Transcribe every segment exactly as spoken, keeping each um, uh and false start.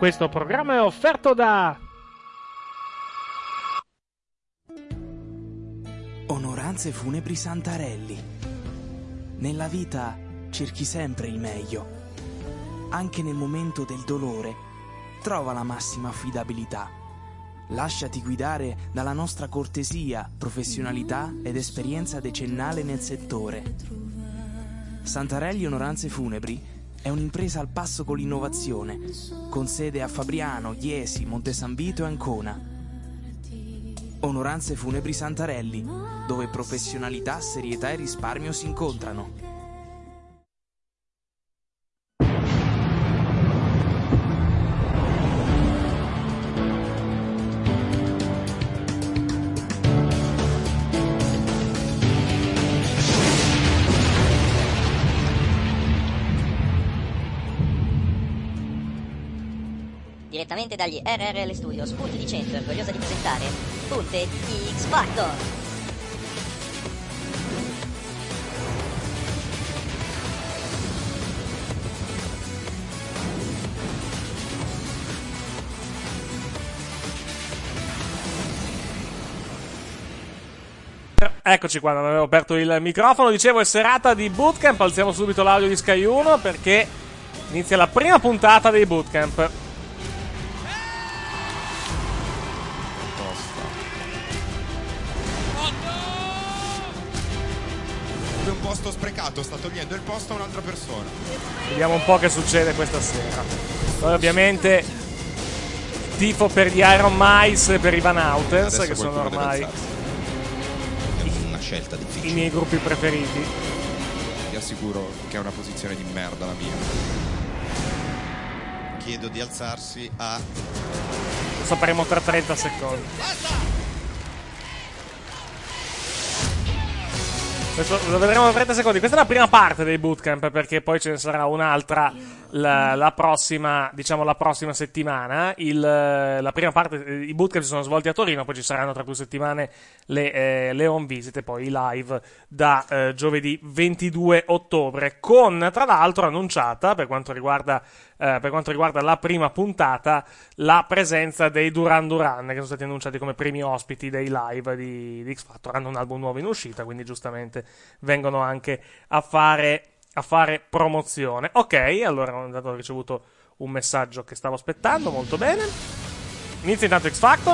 Questo programma è offerto da Onoranze Funebri Santarelli. Nella vita cerchi sempre il meglio. Anche nel momento del dolore, trova la massima affidabilità. Lasciati guidare dalla nostra cortesia, professionalità ed esperienza decennale nel settore. Santarelli Onoranze Funebri è un'impresa al passo con l'innovazione, con sede a Fabriano, Iesi, Monte San Vito e Ancona. Onoranze Funebri Santarelli, dove professionalità, serietà e risparmio si incontrano. Direttamente dagli R R L Studios, Punti di Centro è orgogliosa di presentare Punte X Factor. Eccoci qua, non avevo aperto il microfono. Dicevo, è serata di Bootcamp. Alziamo subito l'audio di Sky uno perché inizia la prima puntata dei Bootcamp. Un posto sprecato, sta togliendo il posto a un'altra persona. Vediamo un po' che succede questa sera. Poi ovviamente tifo per gli Iron Mice e per i Van Houtens, che sono ormai una scelta difficile. i miei gruppi preferiti. Vi assicuro che è una posizione di merda la mia. Chiedo di alzarsi a... Lo sapremo tra trenta secondi. Basta! Questo lo vedremo tra trenta secondi. Questa è la prima parte dei bootcamp, perché poi ce ne sarà un'altra la, la prossima, diciamo la prossima settimana. Il, la prima parte, i bootcamp si sono svolti a Torino, poi ci saranno tra due settimane le, eh, le home visit e poi i live da eh, giovedì ventidue ottobre, con tra l'altro annunciata per quanto riguarda eh, per quanto riguarda la prima puntata la presenza dei Duran Duran, che sono stati annunciati come primi ospiti dei live di, di X Factor. Hanno un album nuovo in uscita, quindi giustamente vengono anche a fare a fare promozione. Ok, allora ho ricevuto un messaggio che stavo aspettando, molto bene. Inizia intanto X Factor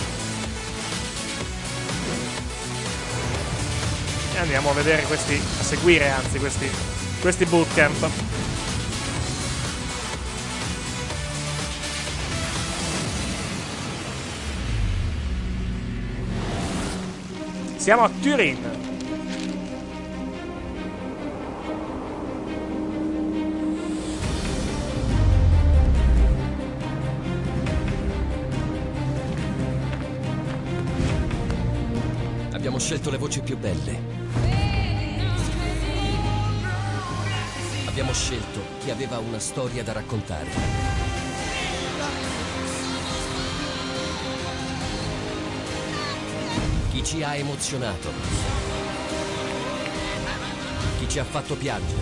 e andiamo a vedere questi, a seguire anzi questi questi bootcamp. Siamo a Turin. Abbiamo scelto le voci più belle. Abbiamo scelto chi aveva una storia da raccontare. Chi ci ha emozionato. Chi ci ha fatto piangere.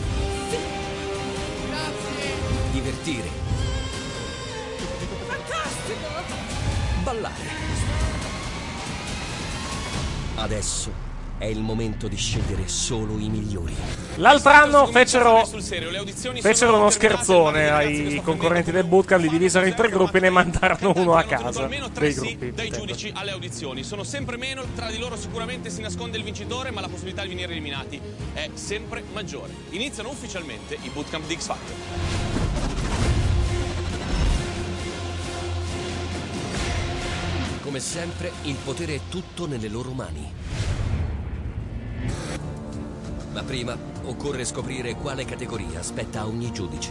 Divertire. Fantastico! Ballare. Adesso è il momento di scegliere solo i migliori. L'altro anno fecero, fecero uno scherzone ai concorrenti del bootcamp, li divisero in tre gruppi e ne mandarono uno a casa. Almeno tre Dei sì gruppi, dai intendo. giudici alle audizioni. Sono sempre meno, tra di loro sicuramente si nasconde il vincitore, ma la possibilità di venire eliminati è sempre maggiore. Iniziano ufficialmente i bootcamp di X Factor. Come sempre, il potere è tutto nelle loro mani. Ma prima occorre scoprire quale categoria spetta a ogni giudice.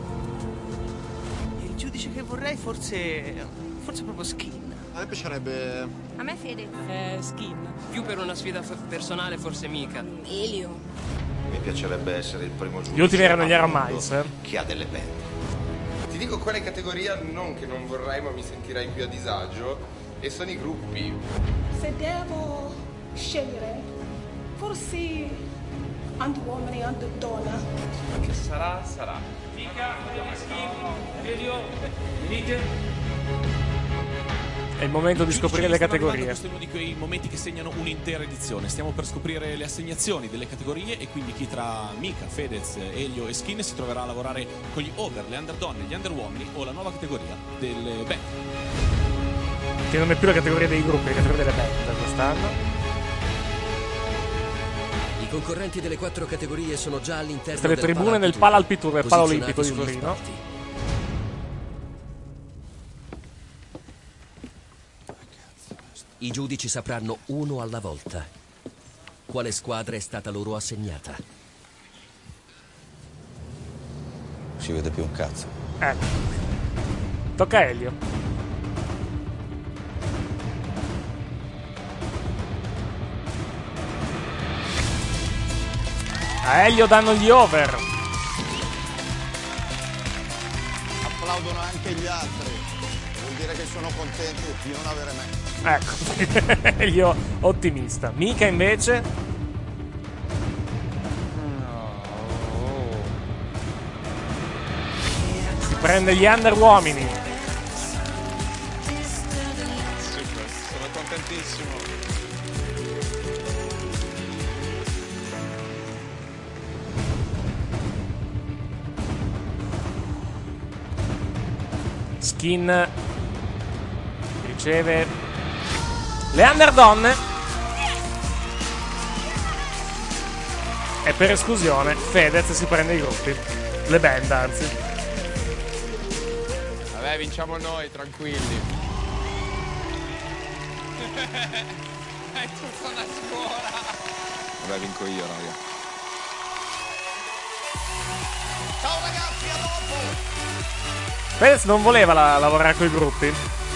Il giudice che vorrei forse... forse proprio Skin. A me piacerebbe... A me Fede. Eh, Skin. Più per una sfida f- personale, forse mica. Elio. Mi piacerebbe essere il primo giudice. Gli ultimi erano gli al Iron mondo Mice, eh? Che ha delle penne. Ti dico quale categoria non che non vorrei, ma mi sentirei più a disagio, e sono i gruppi. Se devo scegliere, forse Underwoman e Underdonna. Ma che sarà, sarà. Mica, Elio, venite. È il momento di scoprire le categorie. Questo è uno di quei momenti che segnano un'intera edizione. Stiamo per scoprire le assegnazioni delle categorie e quindi chi tra Mika, Fedez, Elio e Skin si troverà a lavorare con gli over, le underdonne, gli underuomini o la nuova categoria delle band. Che non è più la categoria dei gruppi, è la categoria delle band quest'anno. I concorrenti delle quattro categorie sono già all'interno Queste le del tribune nel Palalpitour, del Palo Olimpico di Torino. I giudici sapranno uno alla volta quale squadra è stata loro assegnata. Si vede più un cazzo. Ecco. Tocca a Elio. A Elio danno gli over. Applaudono anche gli altri. Vuol dire che sono contenti di non avere me. Ecco, Elio ottimista. Mika invece si prende gli under uomini. Super, sono contentissimo. Skin riceve le underdonne e per esclusione Fedez si prende i gruppi, le band anzi. Vabbè, vinciamo noi, tranquilli. È tutta una scuola. Vabbè, vinco io, raga. Ciao ragazzi, a dopo! Fedez non voleva la- lavorare con i gruppi.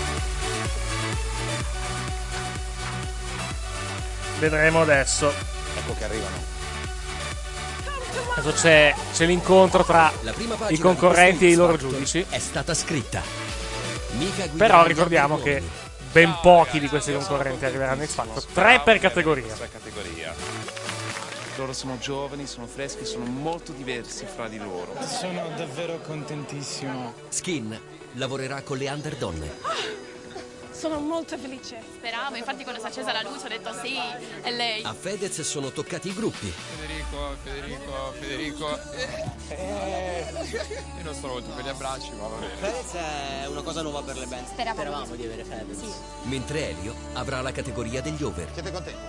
Vedremo adesso. Ecco che arrivano. Adesso c'è, c'è l'incontro tra La prima i pagina concorrenti e di i loro questo giudici. È stata scritta. Mika guiderà Però gli ricordiamo altri che uomini. ben pochi di questi concorrenti arriveranno in X Factor. Tre per categoria. categoria. Loro sono giovani, sono freschi, sono molto diversi fra di loro. Sono davvero contentissimo. Skin lavorerà con le underdonne. Sono molto felice. Speravo, infatti quando si è accesa la luce ho detto sì, è lei. A Fedez sono toccati i gruppi. Federico, Federico, Federico. Eh, io non sono molto per gli abbracci, ma va bene. Fedez è una cosa nuova per le band. Speravamo, Speravamo di avere Fedez. Sì. Mentre Elio avrà la categoria degli over. Siete contenti?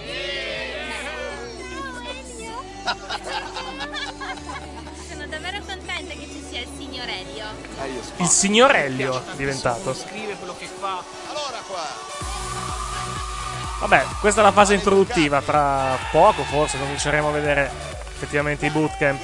Sono davvero contenta che ci sia il signor Elio. Il signor Elio è diventato. Scrive quello che fa. Allora qua. Vabbè, questa è la fase introduttiva. Tra poco forse cominceremo a vedere effettivamente i bootcamp.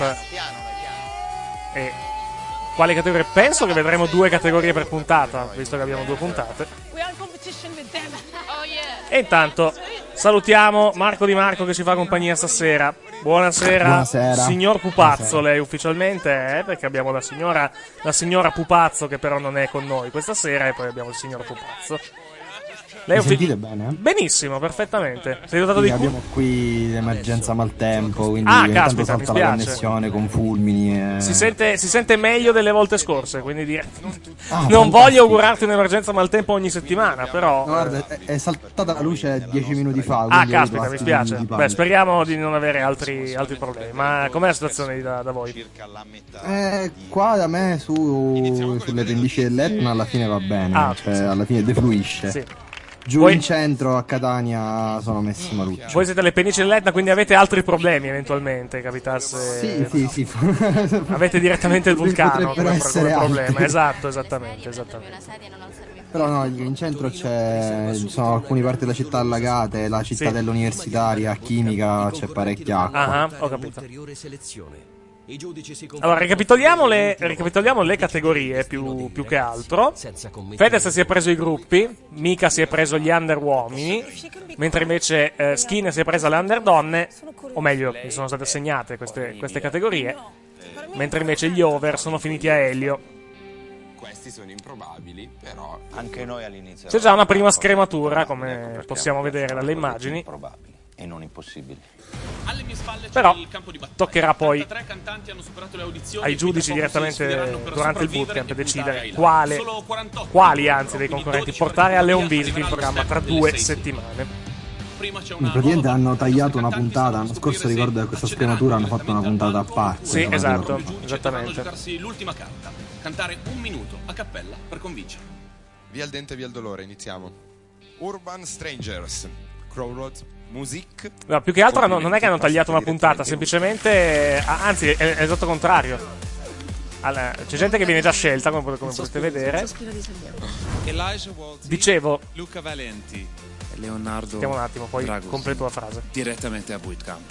E quali categorie? Penso che vedremo due categorie per puntata, visto che abbiamo due puntate. We are in competition with them. Oh yeah. E intanto salutiamo Marco Di Marco che ci fa compagnia stasera. Buonasera, Buonasera. signor Pupazzo. Buonasera. Lei ufficialmente è, perché abbiamo la signora, la signora Pupazzo che però non è con noi questa sera, e poi abbiamo il signor Pupazzo. Lei Mi uffi- sentite bene? Benissimo, perfettamente. Sei dotato Sì, di cu- abbiamo qui l'emergenza maltempo, quindi Ah, ogni tanto caspita, mi salta la spiace. connessione con fulmini. E... Si sente, si sente meglio delle volte scorse, quindi di- Ah, non fantastico. voglio augurarti un'emergenza maltempo ogni settimana, però. No, guarda, è, è saltata la luce dieci minuti fa. Ah, quindi ho caspita, avuto mi atti spiace. di Beh, palle. speriamo di non avere altri, altri problemi. Ma com'è la situazione da, da voi? Eh, qua da me su, sulle pendici dell'Etna alla fine va bene, Ah, cioè alla fine defluisce. Sì. Giù Voi- in centro a Catania sono messi malucci. Voi siete alle pennici dell'Etna, quindi avete altri problemi eventualmente, capitasse. Sì, sì, sì. Avete direttamente il vulcano come, Potrebbero come essere problema. altri. Esatto, esattamente, esattamente. Però no, in centro c'è, ci sono alcune parti della città allagate, la cittadella universitaria, chimica, c'è parecchia acqua. Ah, ho capito. Ulteriore selezione. I giudici si Allora, ricapitoliamo le, ricapitoliamo le categorie più, più che altro. Fedez si è preso i gruppi, Mika si è preso gli under uomini, mentre invece eh, Skin si è presa le under donne, o meglio, gli sono state assegnate queste, queste categorie, mentre invece gli over sono finiti a Elio. Questi sono improbabili, però anche noi all'inizio. C'è già una prima scrematura, come possiamo vedere dalle immagini. e non impossibili. Alle mie spalle c'è Però il campo di battaglia. toccherà poi ottantatre cantanti hanno superato le audizioni ai e qui giudici tra poco si direttamente sfideranno per durante il sopravvivere bootcamp e puntare decidere ai quale, Solo quarantotto, quali anzi dei quindi concorrenti dodici portare a Leon categorie Virgil in arriveranno programma tra allo step due delle sei settimane. Prima c'è una Praticamente nuova hanno tagliato una puntata. L'anno scorso ricordo che questa scrematura hanno fatto una puntata a parte. Sì, non esatto, ricordo. esattamente. giocarsi l'ultima carta, cantare un minuto a cappella per convincere. Via il dente, via il dolore, iniziamo. Urban Strangers, Crowroad Music. No, più che altro hanno- non è che hanno tagliato una puntata, semplicemente, ah, anzi è, è esatto contrario. Allora, c'è gente che viene già scelta, come, come potete vedere. Elijah Walty, Dicevo, Luca Valenti e Leonardo aspettiamo un attimo, poi Dragusin, completo la frase. direttamente a bootcamp.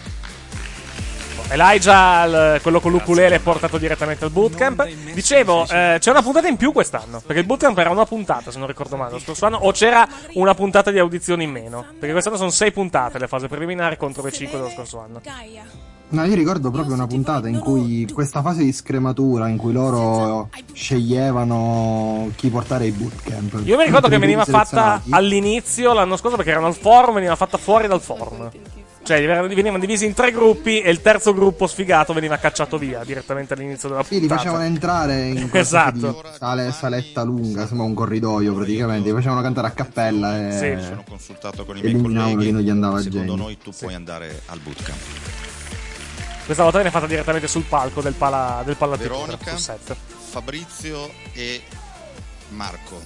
Elijah, il- quello con l'ukulele, è portato direttamente al bootcamp. Dicevo, eh, c'è una puntata in più quest'anno, perché il bootcamp era una puntata, se non ricordo male, lo scorso anno, o c'era una puntata di audizioni in meno, perché quest'anno sono sei puntate le fase preliminari contro le cinque dello scorso anno. No, io ricordo proprio una puntata in cui questa fase di scrematura in cui loro sceglievano chi portare ai bootcamp. Io mi ricordo che Tutti i veniva gruppi fatta selezionati. all'inizio, l'anno scorso, perché erano al forum, veniva fatta fuori dal forum. Cioè, venivano divisi in tre gruppi e il terzo gruppo sfigato veniva cacciato via direttamente all'inizio della Sì, li puntata. facevano entrare in questa Esatto. di sale, saletta lunga, sembra un corridoio praticamente, li facevano cantare a cappella e, Sì. Sono consultato con i e miei eliminavano colleghi. chi non gli andava a Secondo genio. noi tu puoi andare al bootcamp. Questa volta viene fatta direttamente sul palco del Pala del Palatino. Veronica, Fabrizio e Marco.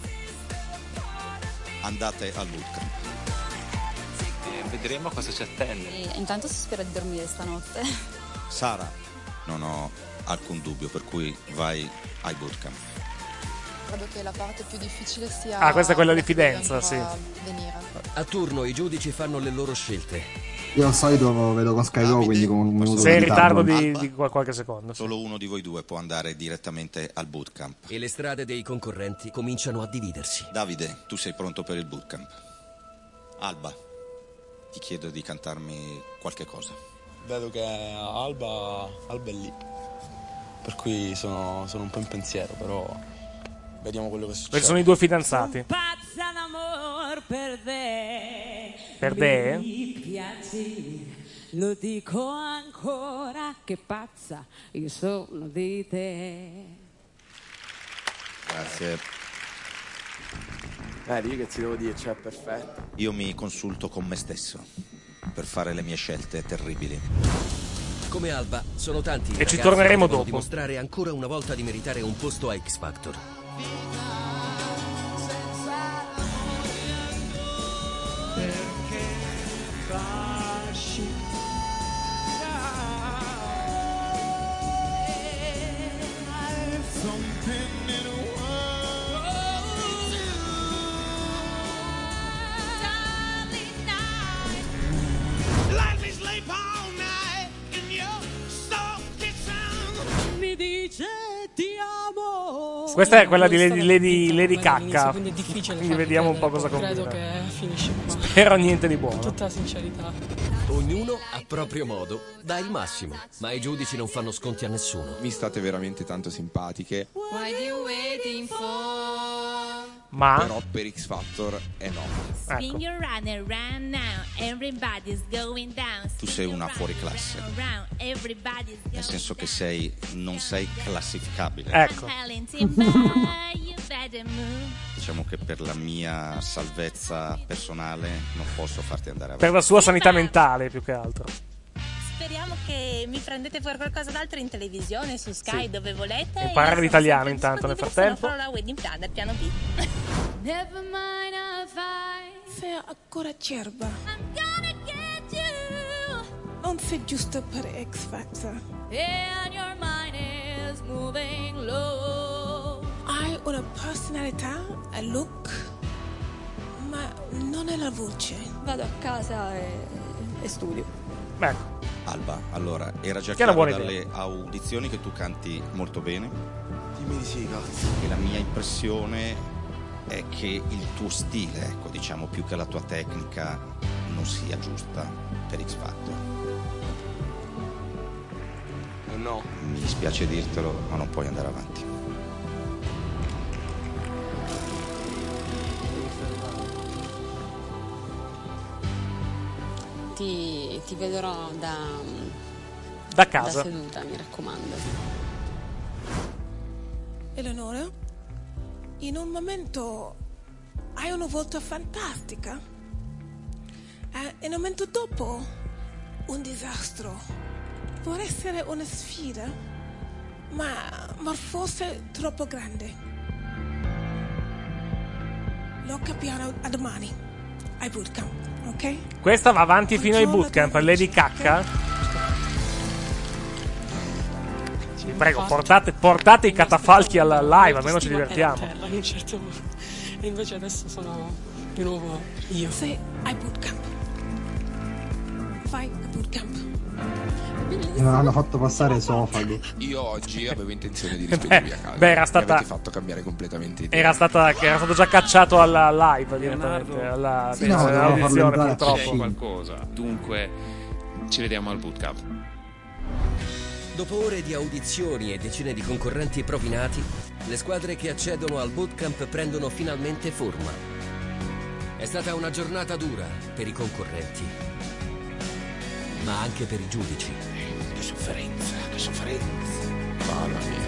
Andate al bootcamp. Vedremo cosa ci attende. E intanto si spera di dormire stanotte. Sara, non ho alcun dubbio, per cui vai ai bootcamp. Credo che la parte più difficile sia... Ah, questa è quella di che deve Fidenza, ancora sì. venire. A turno i giudici fanno le loro scelte. Io al solito vedo con Sky Go, quindi con un minuto Sei in di ritardo ritardo. di, di qual- qualche secondo. Solo uno di voi due può andare direttamente al bootcamp. E le strade dei concorrenti cominciano a dividersi. Davide, tu sei pronto per il bootcamp. Alba, ti chiedo di cantarmi qualche cosa. Vedo che Alba, Alba è lì, per cui sono, sono un po' in pensiero, però vediamo quello che succede. Perché sono i due fidanzati. Pazza d'amor per te. Per te? Mi piaci, lo dico ancora, che pazza io sono di te. Grazie. Eh, lì che ti devo dire, cioè, perfetto. Io mi consulto con me stesso per fare le mie scelte terribili. Come Alba, sono tanti i E ci ragazzi torneremo che devono dopo. dimostrare ancora una volta di meritare un posto a X Factor. Mi dice ti amo. Questa è quella di Lady, Lady, Lady Beh, Cacca. all'inizio, quindi è difficile Quindi farli vediamo un po' credere, cosa credo combina. che finisce qua. Spero niente di buono. Con tutta la sincerità. Ognuno, a proprio modo, dà il massimo, ma i giudici non fanno sconti a nessuno. Mi state veramente tanto simpatiche, What are you waiting for? Ma però per X Factor è no. Spin your runner round now, everybody's going down. Tu sei una fuoriclasse, Around, everybody's nel senso che sei, non sei classificabile. Ecco. telling Timber, you better move. Diciamo che per la mia salvezza personale non posso farti andare avanti. Per la sua sanità mentale, più che altro. Speriamo che mi prendete per qualcosa d'altro in televisione, su Sky, Sì. dove volete. Imparare Io l'italiano sono sempre intanto nel disponibile, frattempo. se no farò la wedding planner, piano B. Never mind if I... Sei ancora acerba. I'm gonna get you. Non sei giusto per X Factor. And your mind is moving low. Hai una personalità, a look, ma non è la voce. Vado a casa e, e studio. Ecco. Alba, allora, era già Che è una chiaro buona dalle audizioni che tu canti molto bene Dimmi di sì, cazzo. e la mia impressione è che il tuo stile, ecco, diciamo più che la tua tecnica, non sia giusta per X Factor. No. Mi dispiace dirtelo, ma non puoi andare avanti. ti, ti vedrò da, Da casa. da seduta, mi raccomando. Eleonora, in un momento hai una volta fantastica. Eh, in un momento dopo un disastro. Può essere una sfida, ma, ma forse troppo grande. Lo capiamo a domani, ai bootcamp, ok? Questa va avanti fino ai bootcamp. Lady Cacca. Vi prego, portate, portate i catafalchi alla live, almeno ci divertiamo. Terra, in un certo punto. E invece adesso sono di nuovo io. Sei ai bootcamp. Vai a bootcamp. E non hanno fatto passare esofago. Io oggi avevo intenzione di rispedirvi a casa. Beh, era Mi stata- avete fatto cambiare completamente idea. Era, stata, era stato già cacciato alla live direttamente, alla Sì, no, dovevamo farlo all'audizione entrare a purtroppo. Cescino. qualcosa. Dunque, ci vediamo al bootcamp. Dopo ore di audizioni e decine di concorrenti provinati, le squadre che accedono al bootcamp prendono finalmente forma. È stata una giornata dura per i concorrenti, ma anche per i giudici. Che sofferenza, che sofferenza. Mamma mia.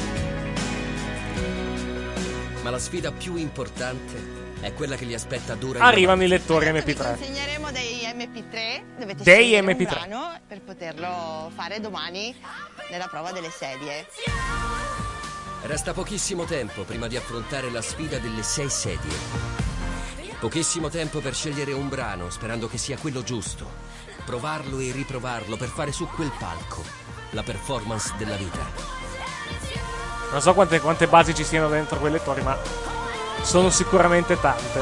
Ma la sfida più importante è quella che li aspetta dura. Arrivano i lettori M P Vi tre. consegneremo dei M P tre, dovete Dei scegliere M P tre. un brano per poterlo fare domani nella prova delle sedie. Resta pochissimo tempo prima di affrontare la sfida delle sei sedie. Pochissimo tempo per scegliere un brano, sperando che sia quello giusto. Provarlo e riprovarlo per fare su quel palco la performance della vita. Non so quante, quante basi ci siano dentro quei lettori, ma sono sicuramente tante.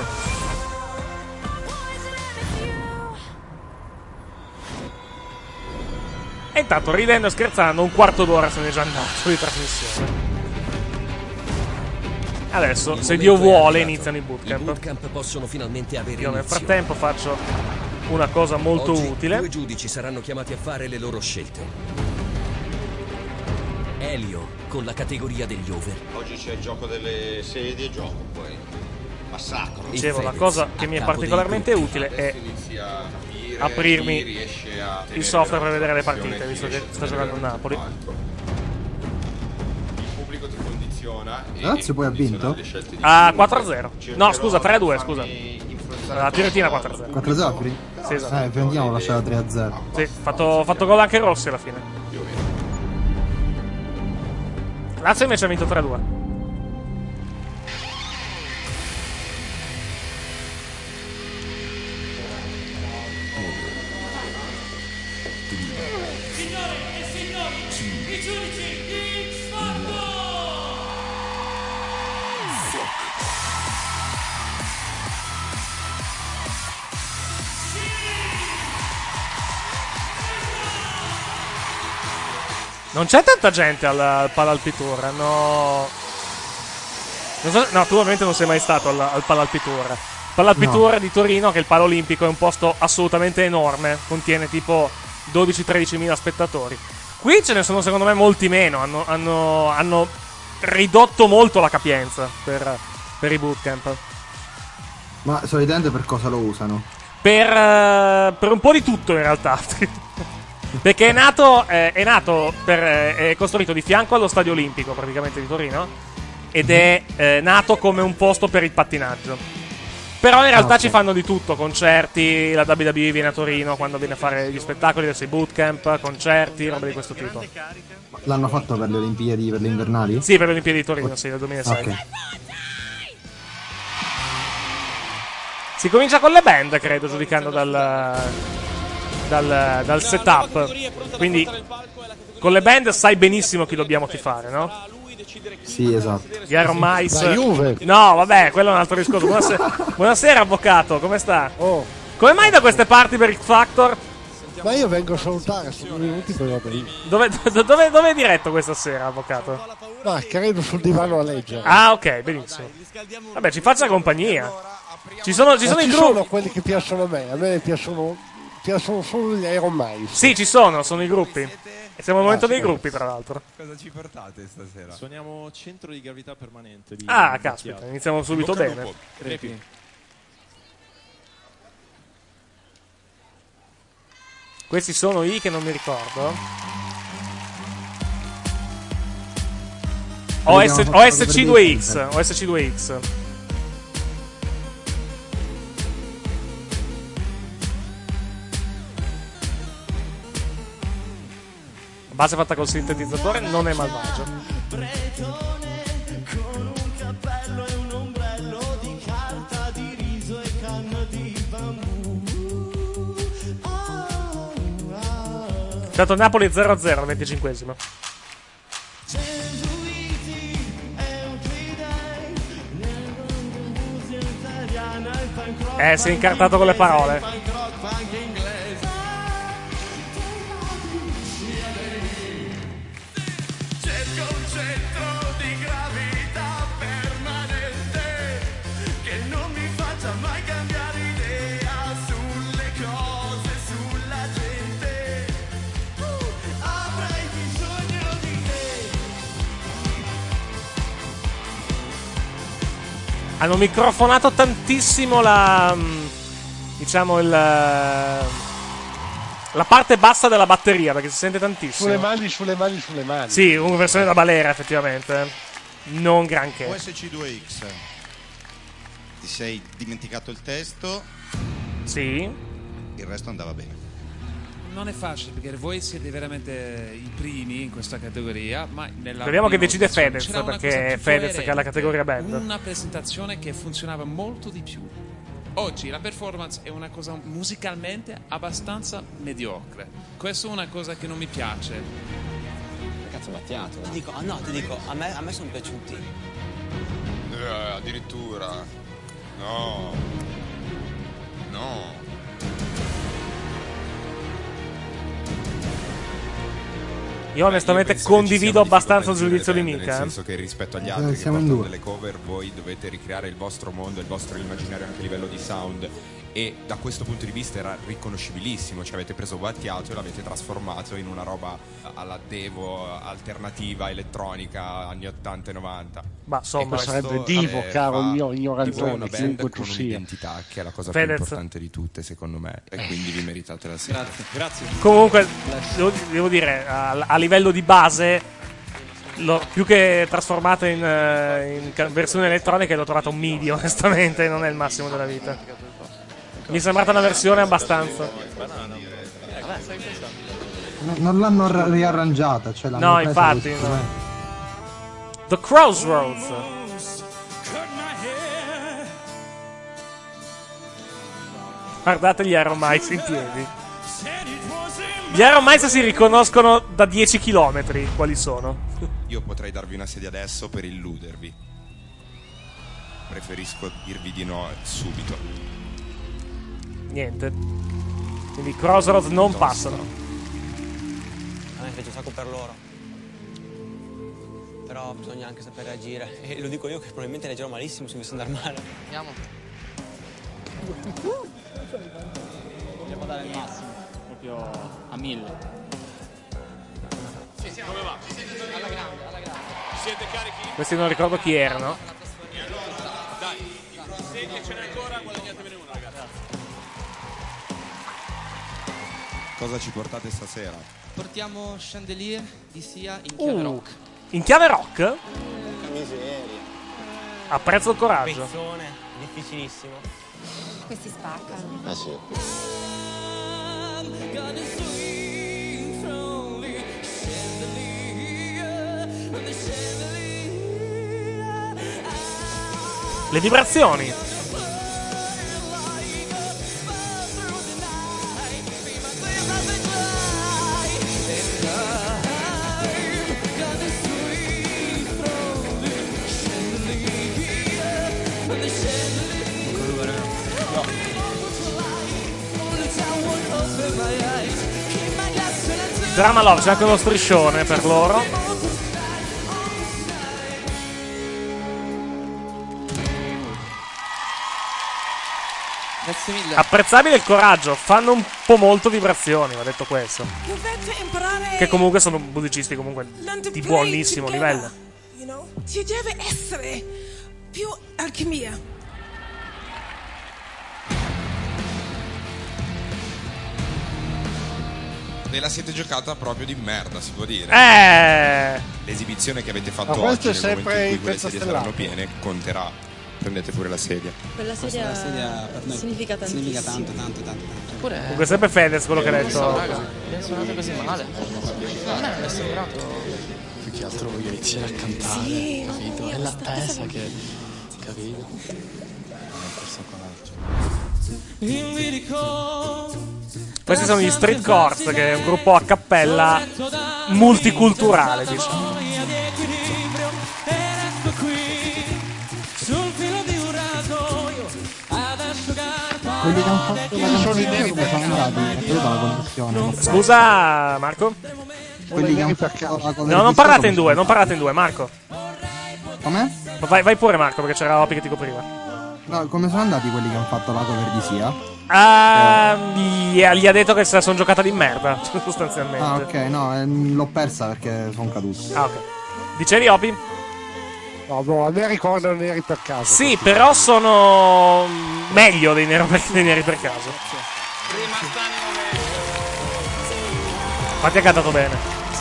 E intanto, ridendo e scherzando, un quarto d'ora se ne è già andato di trasmissione. Adesso, Il se Dio momento è vuole, arrivato. iniziano i I bootcamp. bootcamp possono finalmente avere Io nel inizio. frattempo faccio una cosa molto Oggi utile. due giudici saranno chiamati a fare le loro scelte. Elio con la categoria degli over. Oggi c'è il gioco delle sedie, gioco poi. Massacro. Dicevo, la cosa che mi è particolarmente utile è aprirmi il software per vedere le partite, visto che sta giocando il Napoli. Il pubblico ti condiziona. e- Lazio poi ha vinto? Ah, quattro a zero. No, scusa, tre a due, scusa. La Fiorentina quattro a zero. quattro a zero a Fiorentina? Sì, esatto. Eh, Fiorentina l'ho lasciata tre a zero. Sì, fatto, fatto gol anche Rossi alla fine. Lazio invece ha vinto tre a due. Signore e signori, i giudici di X Factor! Non c'è tanta gente al, al Palalpitur. Hanno. Non so, no, tu ovviamente non sei mai stato al, al Palalpitur. Palalpitur No. di Torino, che è il Palo Olimpico, è un posto assolutamente enorme. Contiene tipo dodici tredici mila spettatori. Qui ce ne sono secondo me molti meno. Hanno, hanno, hanno ridotto molto la capienza per, per i bootcamp. Ma solitamente per cosa lo usano? Per, eh, per un po' di tutto in realtà. Perché è nato, eh, è nato per, eh, è costruito di fianco allo Stadio Olimpico praticamente di Torino. Ed è eh, nato come un posto per il pattinaggio. Però in realtà Ah, ok. ci fanno di tutto, concerti, la W W E viene a Torino quando viene a fare gli spettacoli, adesso i bootcamp, concerti, roba di questo tipo. L'hanno fatto per le Olimpiadi, per le invernali? Sì, per le Olimpiadi di Torino, sì, nel duemilasei. Ok. Si comincia con le band, credo, giudicando dal, dal, dal setup. Quindi con le band sai benissimo chi dobbiamo tifare, no? Sì, esatto. Gli Iron Mice. La Juve. No, vabbè, quello è un altro discorso. Buonasera, buonasera avvocato, come sta? Come mai da queste parti per X Factor? Ma io vengo a salutare, sono due minuti poi va bene. Dove, dove, dove, dove è diretto questa sera, avvocato? Ma credo sul divano a leggere. Ah, ok, benissimo. Vabbè, ci faccia compagnia. Ci sono, ci Ma sono i ci gruppi. sono quelli che piacciono a me, a me piacciono, piacciono solo gli Iron Mice. Sì, ci sono, sono i gruppi. E siamo al momento Ah, dei sì. gruppi, tra l'altro. Cosa ci portate stasera? Suoniamo centro di gravità permanente. Di Ah, di caspita, Chiara. iniziamo subito Bocca al bene. lupo. Crepi. Questi sono i che non mi ricordo. O S C due X. O S C due X. La base fatta col sintetizzatore non è malvagio. Dato Napoli zero a zero al venticinquesimo. Eh, si è incartato con le parole. Hanno microfonato tantissimo la, diciamo, il, la parte bassa della batteria, perché si sente tantissimo. Sulle mani, sulle mani, sulle mani. Sì, una versione da balera, effettivamente. Non granché. O S C due X. Ti sei dimenticato il testo? Sì. Il resto andava bene. Non è facile perché voi siete veramente i primi in questa categoria, ma nella Speriamo che decide votazione Fedez, c'era una perché cosa è più Fedez coerente, che ha la categoria band. una presentazione che funzionava molto di più. Oggi la performance è una cosa musicalmente abbastanza mediocre. Questa è una cosa che non mi piace. Cazzo, Battiato. Ti dico, ah, no, ti dico, a me, a me sono piaciuti. Eh, addirittura. No. No. Io onestamente condivido abbastanza il giudizio di Mika. Nel senso che rispetto agli Eh, altri che siamo in portano due. delle cover, voi dovete ricreare il vostro mondo, il vostro immaginario anche a livello di sound. E da questo punto di vista era riconoscibilissimo. Cioè avete preso Battiato e l'avete trasformato in una roba alla Devo, alternativa, elettronica, anni ottanta e novanta. Ma insomma, sarebbe Divo, eh, caro fa mio ignorantone, una band chiunque con tu sia. un'identità che è la cosa Fedez. più importante di tutte, secondo me. E quindi vi meritate la sera. Grazie, grazie. Comunque, devo, devo dire, a, a livello di base, l'ho, più che trasformato in, eh, in ca- versione elettronica, l'ho trovato un midi, onestamente, non è il massimo della vita. Mi è sembrata una versione abbastanza. No- non l'hanno ra- riarrangiata, cioè l'hanno No, presa infatti, così no. com'è. The Crossroads. Guardate gli Iron Mice in piedi. Gli Iron Mice si riconoscono da dieci chilometri quali sono. Io potrei darvi una sedia adesso per illudervi. Preferisco dirvi di no subito. Niente. Quindi Crossroads non Tosto. passano. A me piace un sacco per loro. Però bisogna anche saper reagire. E lo dico io che probabilmente reagirò malissimo se mi dovesse andare male. Andiamo. Vogliamo dare il massimo, proprio a mille. Ci siamo. Come va? Alla grande, alla grande. Siete carichi? Questi non ricordo chi erano. Dai, se ce n'è ancora, guadagnatevene una, ragazzi. Cosa ci portate stasera? Portiamo Chandelier di Sia in Uh, chiave rock. In chiave rock? Che miseria. Apprezzo il coraggio. Pezzone, difficilissimo. Questi spaccano. Eh sì. Le vibrazioni. Drama Love, c'è anche uno striscione per loro. Grazie mille. Apprezzabile il coraggio, fanno un po' molto vibrazioni, va detto questo. Dovete imparare Che comunque sono musicisti comunque di buonissimo livello. You know? Ci deve essere più alchimia. Ve la siete giocata proprio di merda, si può dire. Eh! L'esibizione che avete fatto Ma questo oggi, è nel momento sempre in cui il quelle pezzo sedie saranno stellato. piene, conterà. Prendete pure la sedia. Quella sedia, Quella sedia per noi significa tantissimo. significa tanto, tanto, tanto. tanto. Eppure, Comunque sempre Fedez quello che ha non detto. so, raga, mi è suonato così male. A me non è sembrato. Più che altro voglio iniziare a cantare, Sì, capito? vabbè, È basta, l'attesa basta. che, capito? Questi sono gli Street Chords, che è un gruppo a cappella multiculturale, diciamo. Quelli che hanno fatto la canzone come sono andati? È caduta la connessione. Scusa, Marco? Quelli che hanno fatto la cover No, non di parlate Solo in due, non parlate in due, Marco. Com'è? Vai, vai pure, Marco, perché c'era Opi che ti copriva. No, come sono andati quelli che hanno fatto la cover di Sia? Ah, gli, ha- gli ha detto che se la sono giocata di merda, sostanzialmente. Ah, ok, no, eh, l'ho persa perché sono caduto. Ah, ok. Dicevi, Opi? No, no, a me ricordano neri per caso. Sì, però sono meglio dei, nero per, dei neri per caso. Infatti ha cantato bene.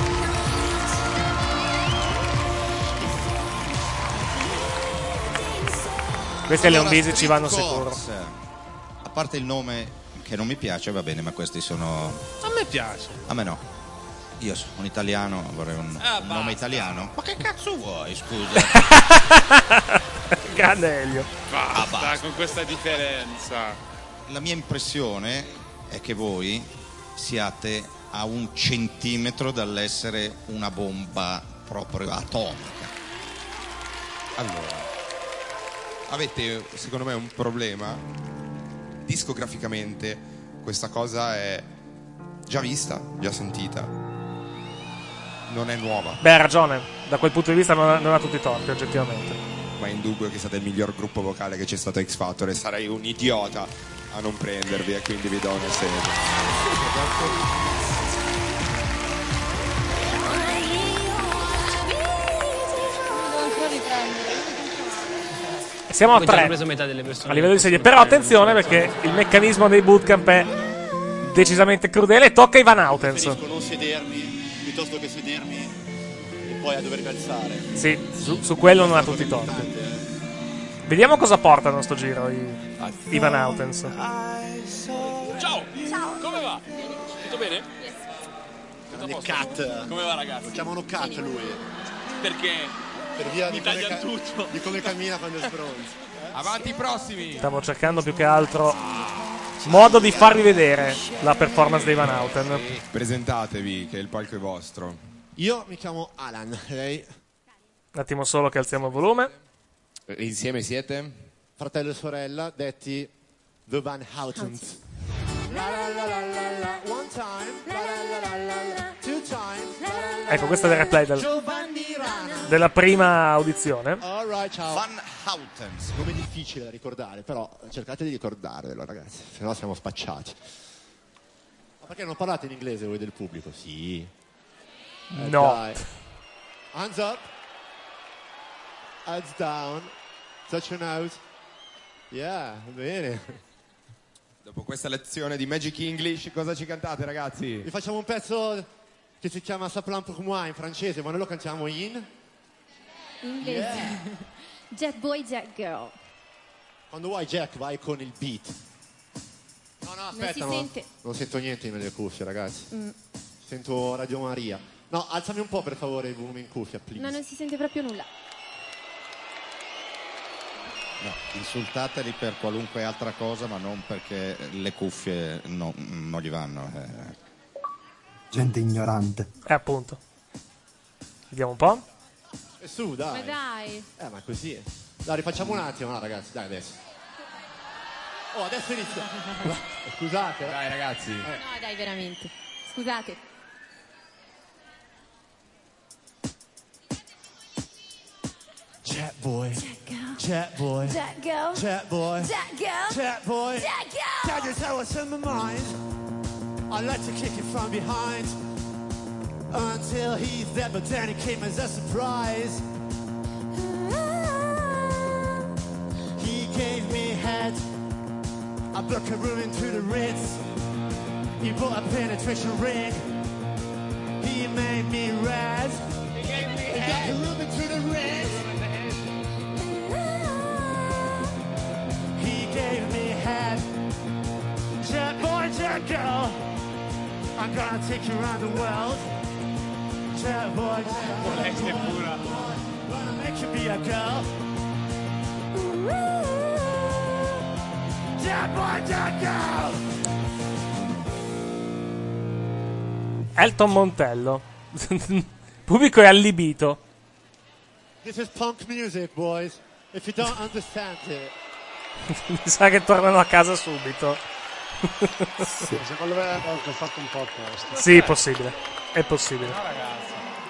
Questi a Leon Bisi ci vanno sicuro. A parte il nome che non mi piace, va bene, ma questi sono... A me piace. A me no. Io sono un italiano, vorrei un, Ah, un basta. nome italiano. Ma che cazzo vuoi, scusa? Grande Elio. Basta, basta. con questa differenza. La mia impressione è che voi siate a un centimetro dall'essere una bomba proprio atomica. Allora, avete secondo me un problema. Discograficamente questa cosa è già vista, già sentita. Non è nuova. Beh, ha ragione. Da quel punto di vista non ha, non ha tutti i torti, oggettivamente. Ma è indubbio che siate il miglior gruppo vocale che c'è stato a X Factor e sarei un idiota a non prendervi, e quindi vi do un esempio. Siamo a Comunque già tre hanno preso metà delle persone. a livello di sedie. Però attenzione, perché il meccanismo dei bootcamp è decisamente crudele. Tocca i Van Houtens. Preferisco non sedermi piuttosto che sedermi e poi a dovermi alzare. Sì, su, su quello non ha tutti i torti. Vediamo cosa portano sto giro i, i Van Houtens. Ciao! Ciao! Come va? Tutto bene? Tutto a Grande posto? Cat. Come va, ragazzi? Lo chiamano Cat lui. Perché? Per via Mi di come, tagliano ca- tutto. di come cammina quando è sbronzo. Avanti i prossimi. Stavo cercando più che altro modo di farvi vedere la performance dei Van Houten. Presentatevi, che il palco è vostro. Io mi chiamo Alan, lei? Un attimo solo che alziamo il volume. Insieme siete? Fratello e sorella, detti The Van Houtens. La la la la la la, one time, la la la la la la, two times, la la la. Ecco, questo è il replay del- Giovanni Rana. della prima audizione. All right, ciao. Van Houtens. Nome difficile da ricordare, però cercate di ricordarvelo, ragazzi, se no siamo spacciati. Ma perché non parlate in inglese voi del pubblico? Sì. Eh, No. dai. Hands up. Heads down. Touch your nose. Yeah, bene. Dopo questa lezione di Magic English, cosa ci cantate, ragazzi? Vi facciamo un pezzo che si chiama Ça plane pour moi in francese, ma noi lo cantiamo in... Inglese. Jet boy, jet girl. Quando vuoi Jack vai con il beat. No, no, aspetta, non si sente. non sento niente nelle cuffie, ragazzi. Mm. Sento Radio Maria. No, alzami un po' per favore il volume in cuffia, please. No, non si sente proprio nulla. No, insultateli per qualunque altra cosa, ma non perché le cuffie no- non gli vanno. eh. Gente ignorante. E appunto. Vediamo un po'. E su, dai. Ma dai. Eh, ma così. Dai, rifacciamo un attimo, no, ragazzi, dai, adesso. Oh, adesso inizia. Scusate. Dai, ragazzi. Eh. No, dai, veramente. Scusate. Jet boy. Jet boy. Jet girl. Jet boy. Jet girl. Jet boy. Jet girl. Can you tell what's in my mind? I like to kick it from behind until he's dead, but then it came as a surprise. He gave me head. I booked a room into the Ritz. He bought a penetration ring. gonna take you around the world. Jet boy, Molesta è pura. gonna make you be a girl. Jet boy, jet girl. Elton Montello. Pubblico è allibito. This is punk music, boys. If you don't understand it. Mi sa che tornano a casa subito. Sì. Secondo me hanno fatto un po' apposta. Sì, è possibile. È possibile. No, ragazzi.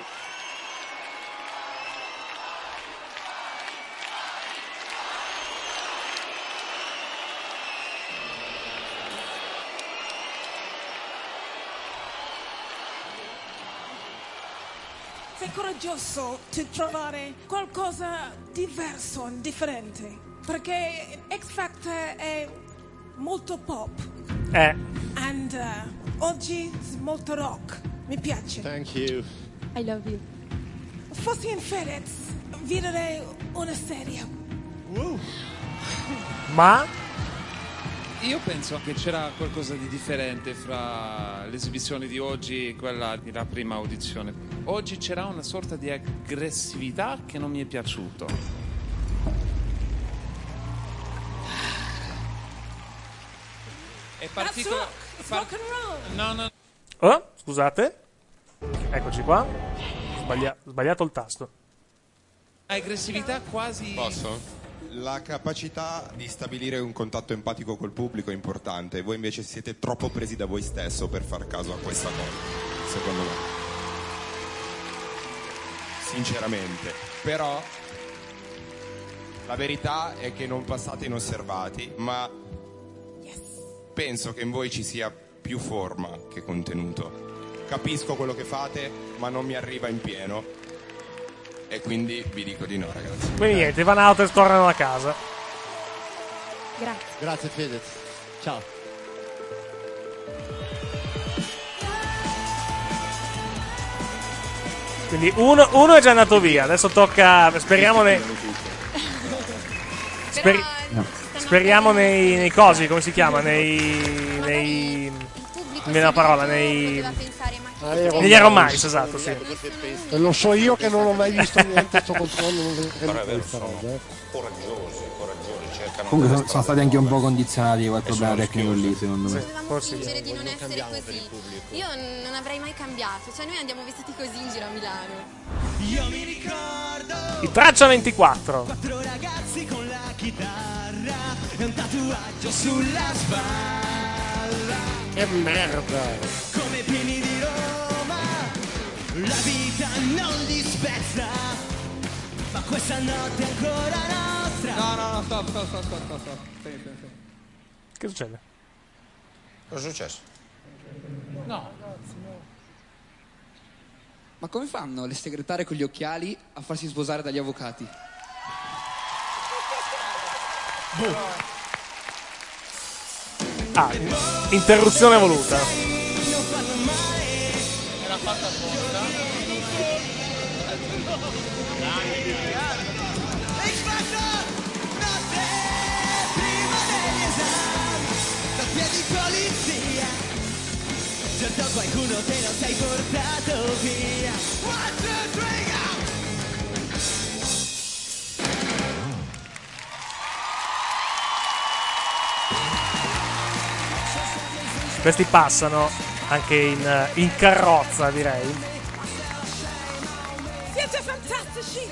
Sei coraggioso di trovare qualcosa diverso, differente, perché X Factor è molto pop. Eh. And uh, oggi è molto rock. Mi piace. Thank you. I love you. Fossi in Fedez, vedere una serie. Ma Io penso che c'era qualcosa di differente fra l'esibizione di oggi e quella della prima audizione. Oggi c'era una sorta di aggressività che non mi è piaciuto. È particolare. Rock and roll. No, no. Oh, scusate. Eccoci qua. Sbaglia- sbagliato il tasto. Aggressività quasi. Posso? La capacità di stabilire un contatto empatico col pubblico è importante. Voi invece siete troppo presi da voi stesso per far caso a questa cosa, secondo me. Sinceramente. Però la verità è che non passate inosservati, ma penso che in voi ci sia più forma che contenuto. Capisco quello che fate, ma non mi arriva in pieno. E quindi vi dico di no, ragazzi. Quindi niente, Van Houten tornano a casa. Grazie. Grazie Fedez. Ciao. Quindi uno, uno è già andato via. Adesso tocca. Speriamo nei. Speri- speriamo nei, nei cosi, come si chiama? Nei. nei non viene la parola, nei. Negli Iron Mice, esatto, sì. E lo so io che non ho mai visto niente sotto controllo. Non Però è vero, sono coraggiosi, coraggiosi, cercano. Comunque delle sono, sono stati anche un po' condizionati quel problema sono tecnico lì, secondo me. Dovevamo fingere di non essere così. Io non avrei mai cambiato, cioè noi andiamo vestiti così in giro a Milano. Io mi ricordo Il Traccia ventiquattro. quattro ragazzi con la chitarra e un tatuaggio sulla spalla. Che merda! Come i pini di Roma, la vita non li spezza, ma questa notte è ancora nostra. No, no, no, stop, stop, stop, stop, stop, stop. Sì, sì, sì. Che succede? Cosa è successo? No. Ma come fanno le segretarie con gli occhiali a farsi sposare dagli avvocati? Ah, interruzione voluta. Era fatta apposta. Prima degli esami, doppia di polizia, certo qualcuno te lo sei portato via. One, two, three, go! Questi passano anche in, in carrozza, direi. Siete fantastici!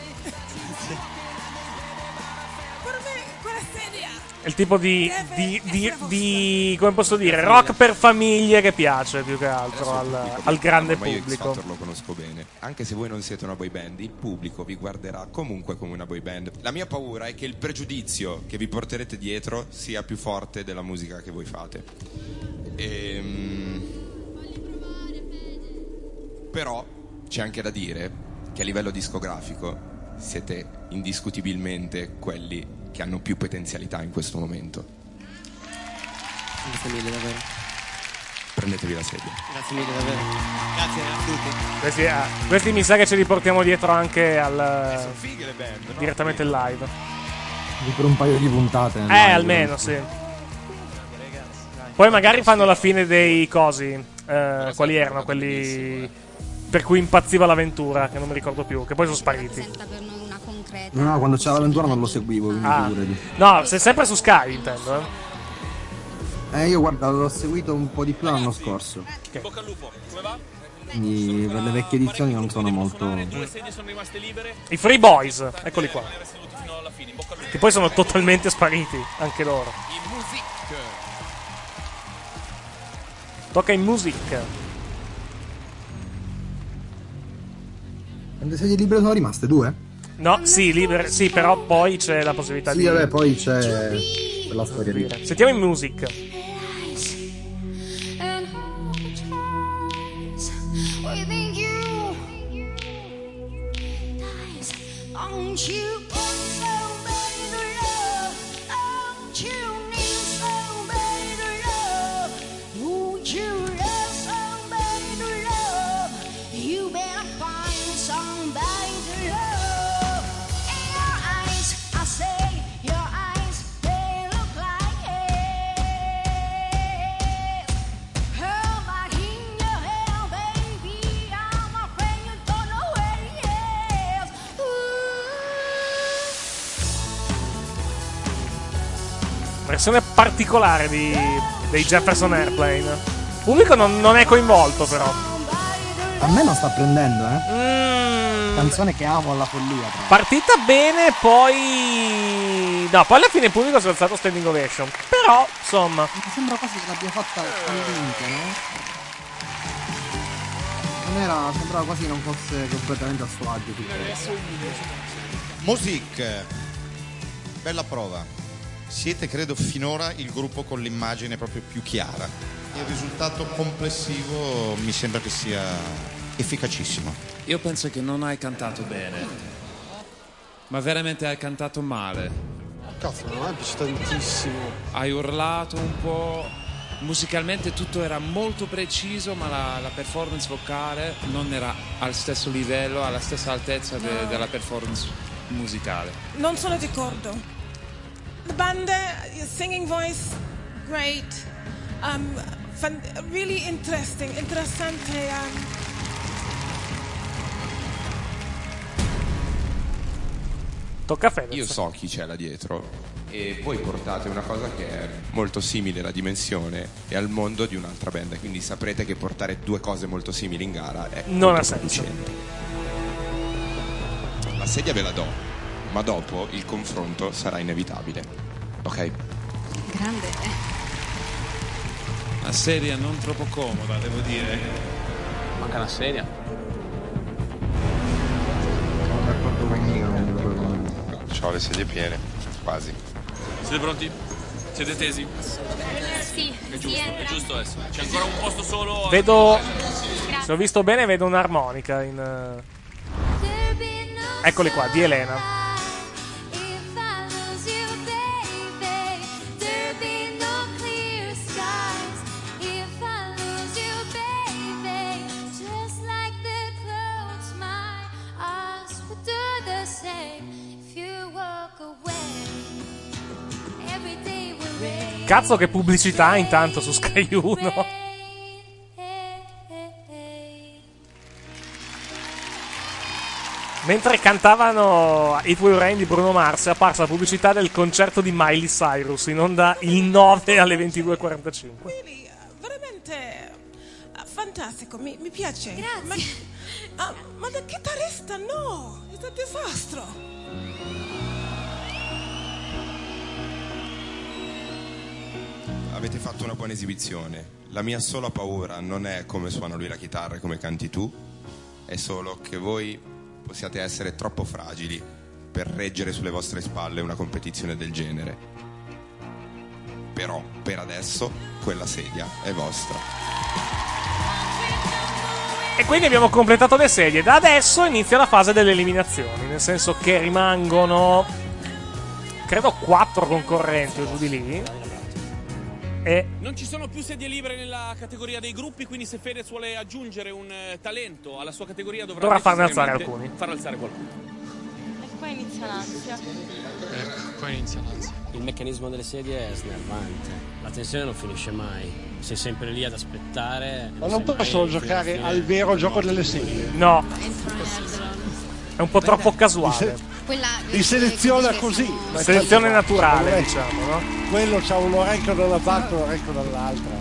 Per me quella sedia È il tipo di, di, di, di come posso dire, rock per famiglie che piace più che altro al, al grande Ma io X pubblico. Factor lo conosco bene. Anche se voi non siete una boy band, il pubblico vi guarderà comunque come una boy band. La mia paura è che il pregiudizio che vi porterete dietro sia più forte della musica che voi fate. Ehm... Però c'è anche da dire che a livello discografico siete indiscutibilmente quelli che hanno più potenzialità in questo momento. Grazie mille davvero. Prendetevi la sedia. Grazie mille davvero. Grazie a tutti. Questi, ah, questi mi sa che ce li portiamo dietro anche al sono fighe le band, no? direttamente in live. Per un paio di puntate. Eh, almeno, sì. Poi magari fanno la fine dei cosi, Eh, quali erano quelli per cui impazziva l'avventura, che non mi ricordo più, che poi sono spariti. No, quando c'era l'avventura non lo seguivo, quindi Ah. figurati. No, sei sempre su Sky, intendo. Eh. Eh, io guarda, l'ho seguito un po' di più l'anno scorso. Bocca al lupo, come va? Quindi per le vecchie edizioni non sono molto. Due sedie sono rimaste libere. I Free Boys, eccoli qua. Che poi sono totalmente spariti, anche loro. In music. Tocca in music. Quante sedie libere sono rimaste? Due? No, sì, liber- sì, però poi c'è la possibilità Sì, di... vabbè, poi c'è quella storia lì. Sentiamo in music. Within you, don't you want somebody to love? Don't you need somebody to love? Would you love somebody to love? You better find somebody to love. In your eyes, I say, your eyes, they look like hell. Hell back in your hell, baby. I'm afraid you don't know where it is. Versione particolare di, dei Jefferson Airplane. Il pubblico non, non è coinvolto, però. A me non sta prendendo, eh. Mm. Canzone che amo alla follia. Tra. Partita bene, poi... No, poi alla fine il pubblico si è alzato standing ovation. Però, insomma... Mi sembra quasi che l'abbia fatta convinta, no? Non era... sembrava quasi che non fosse completamente a suo agio tutto. Music, bella prova. Siete, credo, finora il gruppo con l'immagine proprio più chiara. Il risultato complessivo mi sembra che sia efficacissimo. Io penso che non hai cantato bene, ma veramente hai cantato male. Cazzo, non è piaciuto tantissimo. Hai urlato un po'. Musicalmente tutto era molto preciso, ma la, la performance vocale non era al stesso livello, alla stessa altezza de- della performance musicale. Non sono d'accordo. The band, your singing voice, great. Um, fun, really interesting, interessante. Um, Tocca a Fedez. Io so chi c'è là dietro e voi portate una cosa che è molto simile alla dimensione e al mondo di un'altra band, quindi saprete che portare due cose molto simili in gara è Non ha senso. La sedia ve la do, ma dopo il confronto sarà inevitabile, ok? Grande, eh. La sedia non troppo comoda, devo dire. Manca una sedia. Sono d'accordo con Nico. C'ho le sedie piene, quasi. Siete pronti? Siete tesi? Sì, È giusto, è giusto adesso. C'è ancora un posto solo. Vedo... Se ho visto bene, vedo un'armonica in... eh, Eccoli qua, di Elena. Cazzo che pubblicità intanto su Sky uno. Mentre cantavano It Will Rain di Bruno Mars, è apparsa la pubblicità del concerto di Miley Cyrus in onda il nove alle ventidue e quarantacinque. really, uh, veramente uh, fantastico, mi, mi piace. Grazie. Ma, ah, ma da chitarrista no, è un disastro. Avete fatto una buona esibizione. La mia sola paura non è come suona lui la chitarra e come canti tu, è solo che voi possiate essere troppo fragili per reggere sulle vostre spalle una competizione del genere. Però per adesso quella sedia è vostra. E quindi abbiamo completato le sedie. Da adesso inizia la fase delle eliminazioni, nel senso che rimangono credo quattro concorrenti o giù di lì. E Non ci sono più sedie libere nella categoria dei gruppi, quindi se Fedez vuole aggiungere un eh, talento alla sua categoria dovrà Dovrà farne alzare necessariamente alcuni. far alzare qualcuno. inizia l'ansia. Ecco, qua inizia l'ansia. Il meccanismo delle sedie è snervante. La tensione non finisce mai. Sei sempre lì ad aspettare. Ma non possono giocare al vero gioco delle sedie. No. È un po' troppo casuale. Quella Li seleziona così. Selezione naturale, diciamo, no? Quello c'ha un orecchio da una parte e un orecchio dall'altra.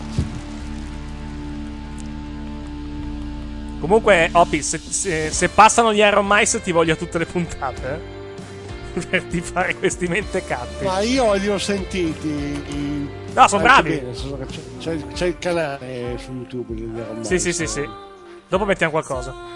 Comunque, Opi, se, se, se passano gli Iron Mice ti voglio a tutte le puntate, eh? Per di fare questi mentecatti. Ma io li ho sentiti. No, sono bravi. Bene, c'è, c'è, c'è il canale su YouTube degli Iron Mice. Sì, sì, sì, sì. Dopo mettiamo qualcosa.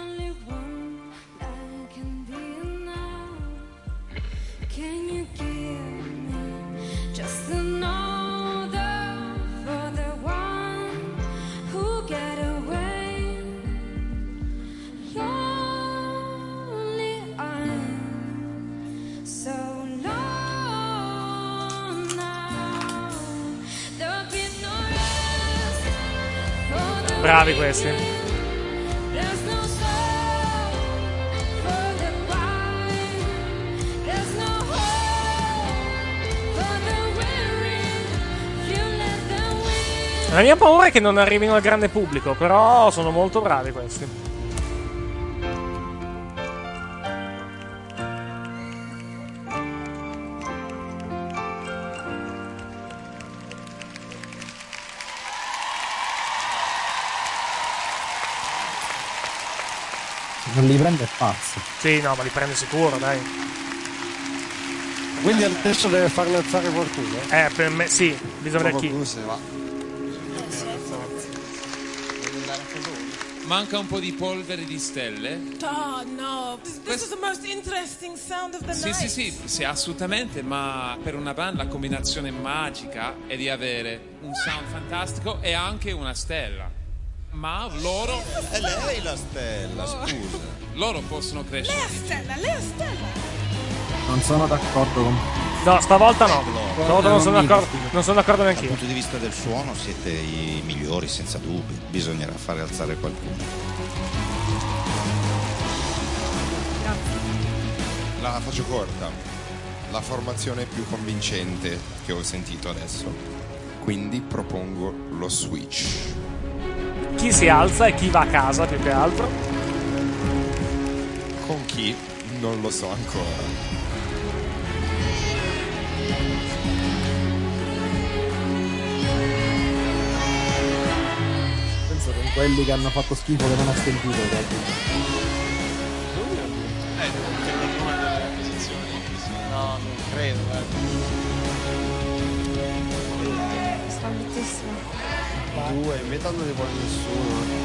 Bravi questi. La mia paura è che non arrivino al grande pubblico, però sono molto bravi questi. Non li prende è pazzo. Sì, no, ma li prende sicuro, dai. Quindi adesso deve farne alzare qualcuno? Eh, per me sì, bisogna vedere chi. Manca un po' di polvere di stelle. Oh no, this, this is the most interesting sound of the Sì, night. sì, sì, sì, assolutamente, ma per una band la combinazione magica è di avere un sound fantastico e anche una stella. Ma loro... È lei la stella, scusa. Loro possono crescere. Lei è stella, lei è stella. Non sono d'accordo con... No, stavolta no. Stavolta non sono d'accordo, non sono d'accordo neanche Dal io. punto di vista del suono siete i migliori, senza dubbio. Bisognerà fare alzare qualcuno. La faccio corta. La formazione più convincente che ho sentito adesso. Quindi propongo lo switch. Chi si alza e chi va a casa più che altro? Con chi? Non lo so ancora. Penso con quelli che hanno fatto schifo che non ho sentito. Eh, no, non credo, Sta bruttissimo. Due, in metà non ne vuole nessuno.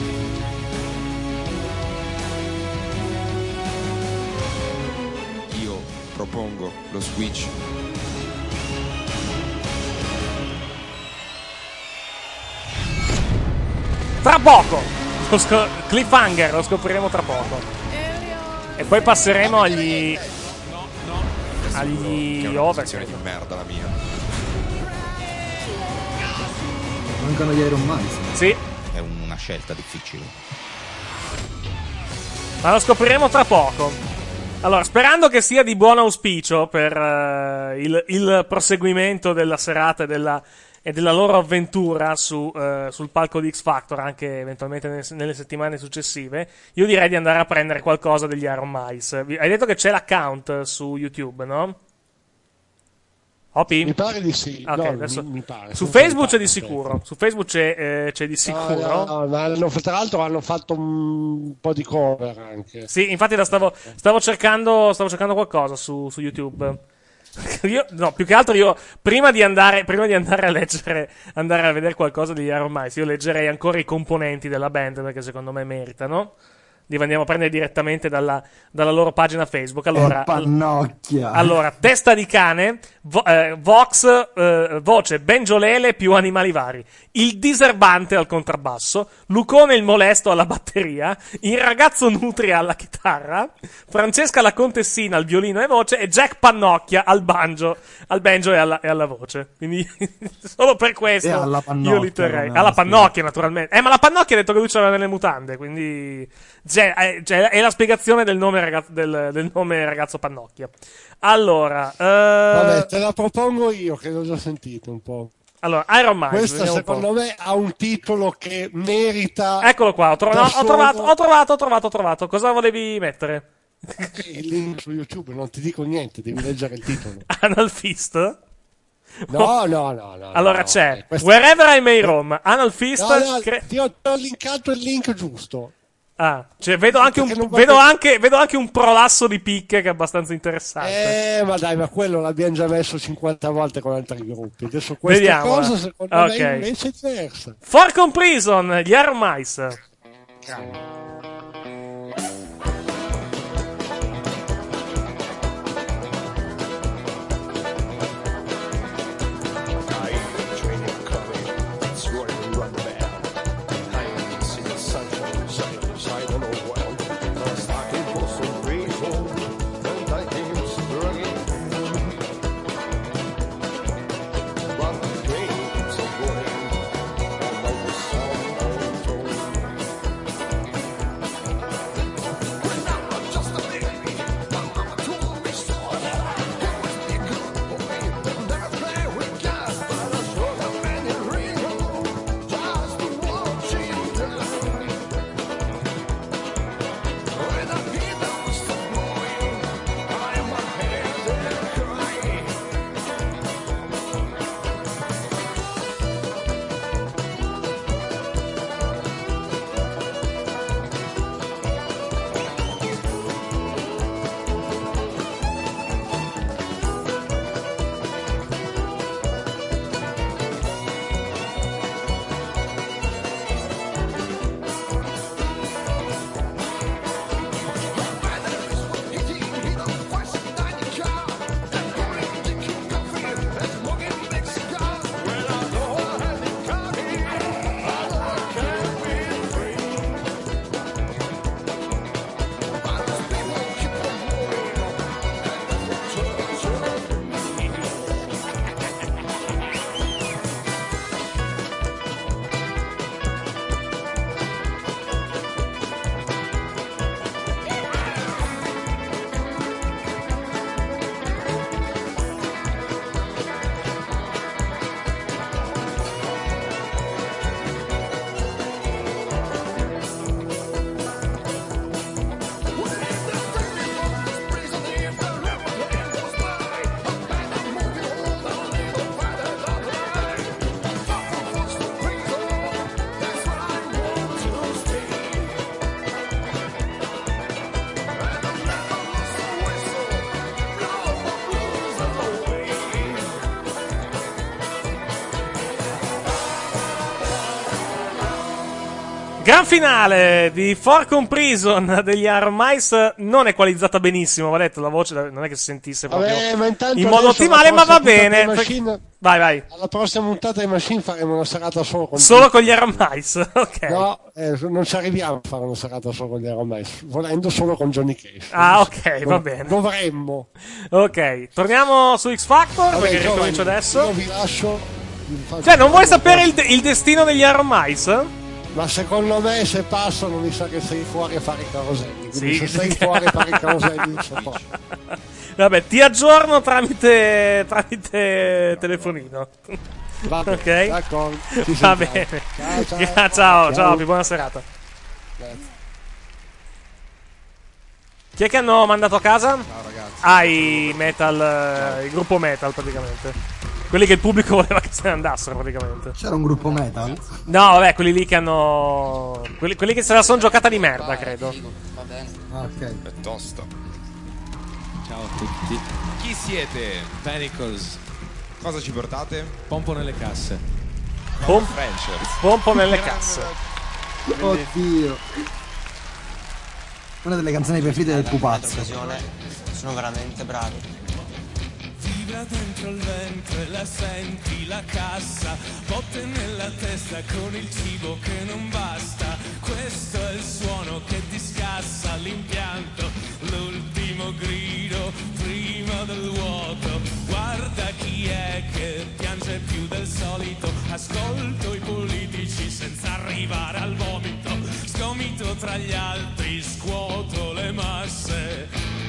Io propongo lo switch. Tra poco! Lo sco- cliffhanger, lo scopriremo tra poco. E poi passeremo agli... agli Che è una over. posizione di merda la mia. Mancano gli Iron Mice. Sì. È una scelta difficile. Ma lo scopriremo tra poco. Allora, sperando che sia di buon auspicio per uh, il, il proseguimento della serata e della, e della loro avventura su, uh, sul palco di X Factor, anche eventualmente nelle, nelle settimane successive, io direi di andare a prendere qualcosa degli Iron Mice. Hai detto che c'è l'account su YouTube, no? Opi? Mi pare di sì. Ok, no, adesso... mi, mi pare. Su Facebook c'è di sicuro. Su Facebook c'è, eh, c'è di sicuro. No, no, no, hanno, tra l'altro hanno fatto un po' di cover anche. Sì, infatti la stavo, stavo cercando stavo cercando qualcosa su, su YouTube. Io, no, più che altro io prima di andare prima di andare a leggere andare a vedere qualcosa degli Iron Mice, io leggerei ancora i componenti della band, perché secondo me meritano. Li andiamo a prendere direttamente dalla, dalla loro pagina Facebook. Allora, Pannocchia. allora testa di cane, vo, eh, Vox, eh, voce Bengiolele più animali vari. il diserbante al contrabbasso, Lucone il molesto alla batteria, il ragazzo Nutria alla chitarra, Francesca la contessina al violino e voce e Jack Pannocchia al banjo, al banjo e alla, e alla voce. Quindi solo per questo E alla io Pannocchia, li terrei. come Alla ha Pannocchia naturalmente. Eh ma la Pannocchia ha detto che lui c'aveva nelle mutande, quindi cioè, è, cioè, è la spiegazione del nome, ragazzo, del, del nome ragazzo Pannocchia. Allora, eh... Vabbè, te la propongo io che l'ho già sentito un po'. Allora, Iron Mice, Questa vediamo un po'. secondo me ha un titolo che merita. Eccolo qua, ho, tro- da no, ho solo trovato, ho trovato, ho trovato, ho trovato. Cosa volevi mettere? il link su YouTube, non ti dico niente, devi leggere il titolo. Anal Fist? No, no, no, no. Allora no, c'è eh, questo- Wherever I May Roam, Anal Fist. No, no, cre- ti ho, ti ho linkato il link giusto. Ah, cioè vedo anche, un, Perché non vedo, guarda- anche, vedo anche un prolasso di picche che è abbastanza interessante. Eh, ma dai, ma quello l'abbiamo già messo cinquanta volte con altri gruppi. Adesso questa Vediamo, cosa eh. secondo Ok. me invece è diversa. Forcon Prison, gli Iron Mice. Gran finale di Forcon Prison degli Iron Mice, non equalizzata benissimo, va detto, la voce non è che si sentisse proprio Vabbè, ma intanto in modo adesso ottimale, alla ma va prossima puntata bene. di Machine- Vai, vai. Alla prossima puntata di Machine faremo una serata solo con Solo con gli Iron Mice, ok. No, eh, non ci arriviamo a fare una serata solo con gli Iron Mice, volendo solo con Johnny Cash. Ah, ok, va Dov- bene. Dovremmo. Ok, torniamo su X Factor, Vabbè, perché giovani, ricomincio adesso. Io vi lascio. vi faccio Cioè, non vuoi una sapere cosa. il, de- il destino degli Iron Mice? Ma secondo me se passano mi sa che sei fuori a fare i caroselli. Quindi Sì. se sei fuori a fare i caroselli non so po'. Vabbè, ti aggiorno tramite, tramite telefonino. Va bene, Ok? d'accordo, ci Va sentiamo. bene. Ciao, ciao. Ciao, ciao, Ciao. Pi, buona serata. Grazie. Chi è che hanno mandato a casa? Ciao ragazzi. Ah, i metal, eh, il gruppo metal praticamente. Quelli che il pubblico voleva che se ne andassero praticamente. C'era un gruppo metal? No, vabbè, quelli lì che hanno... Quelli, quelli che se la sono giocata di merda, credo. Va bene. Ah, ok. È tosto. Ciao a tutti. Chi siete? Panicles. Cosa ci portate? Pompo nelle casse. Pom- Frenchers. pompo nelle casse. Oddio. Una delle canzoni preferite del pupazzo. Sono veramente bravi. vibra dentro il ventre, la senti la cassa, botte nella testa con il cibo che non basta. Questo è il suono che ti scassa l'impianto, l'ultimo grido prima del vuoto. Guarda chi è che piange più del solito, ascolto i politici senza arrivare al vomito, sgomito tra gli altri, scuoto le masse.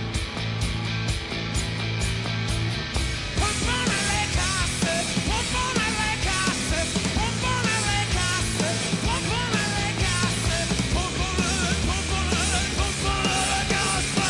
Pompo nelle casse, pompo nelle casse, pompo nelle casse, pompo nelle casse, pompo nelle, pompo nelle, pompo nelle casse.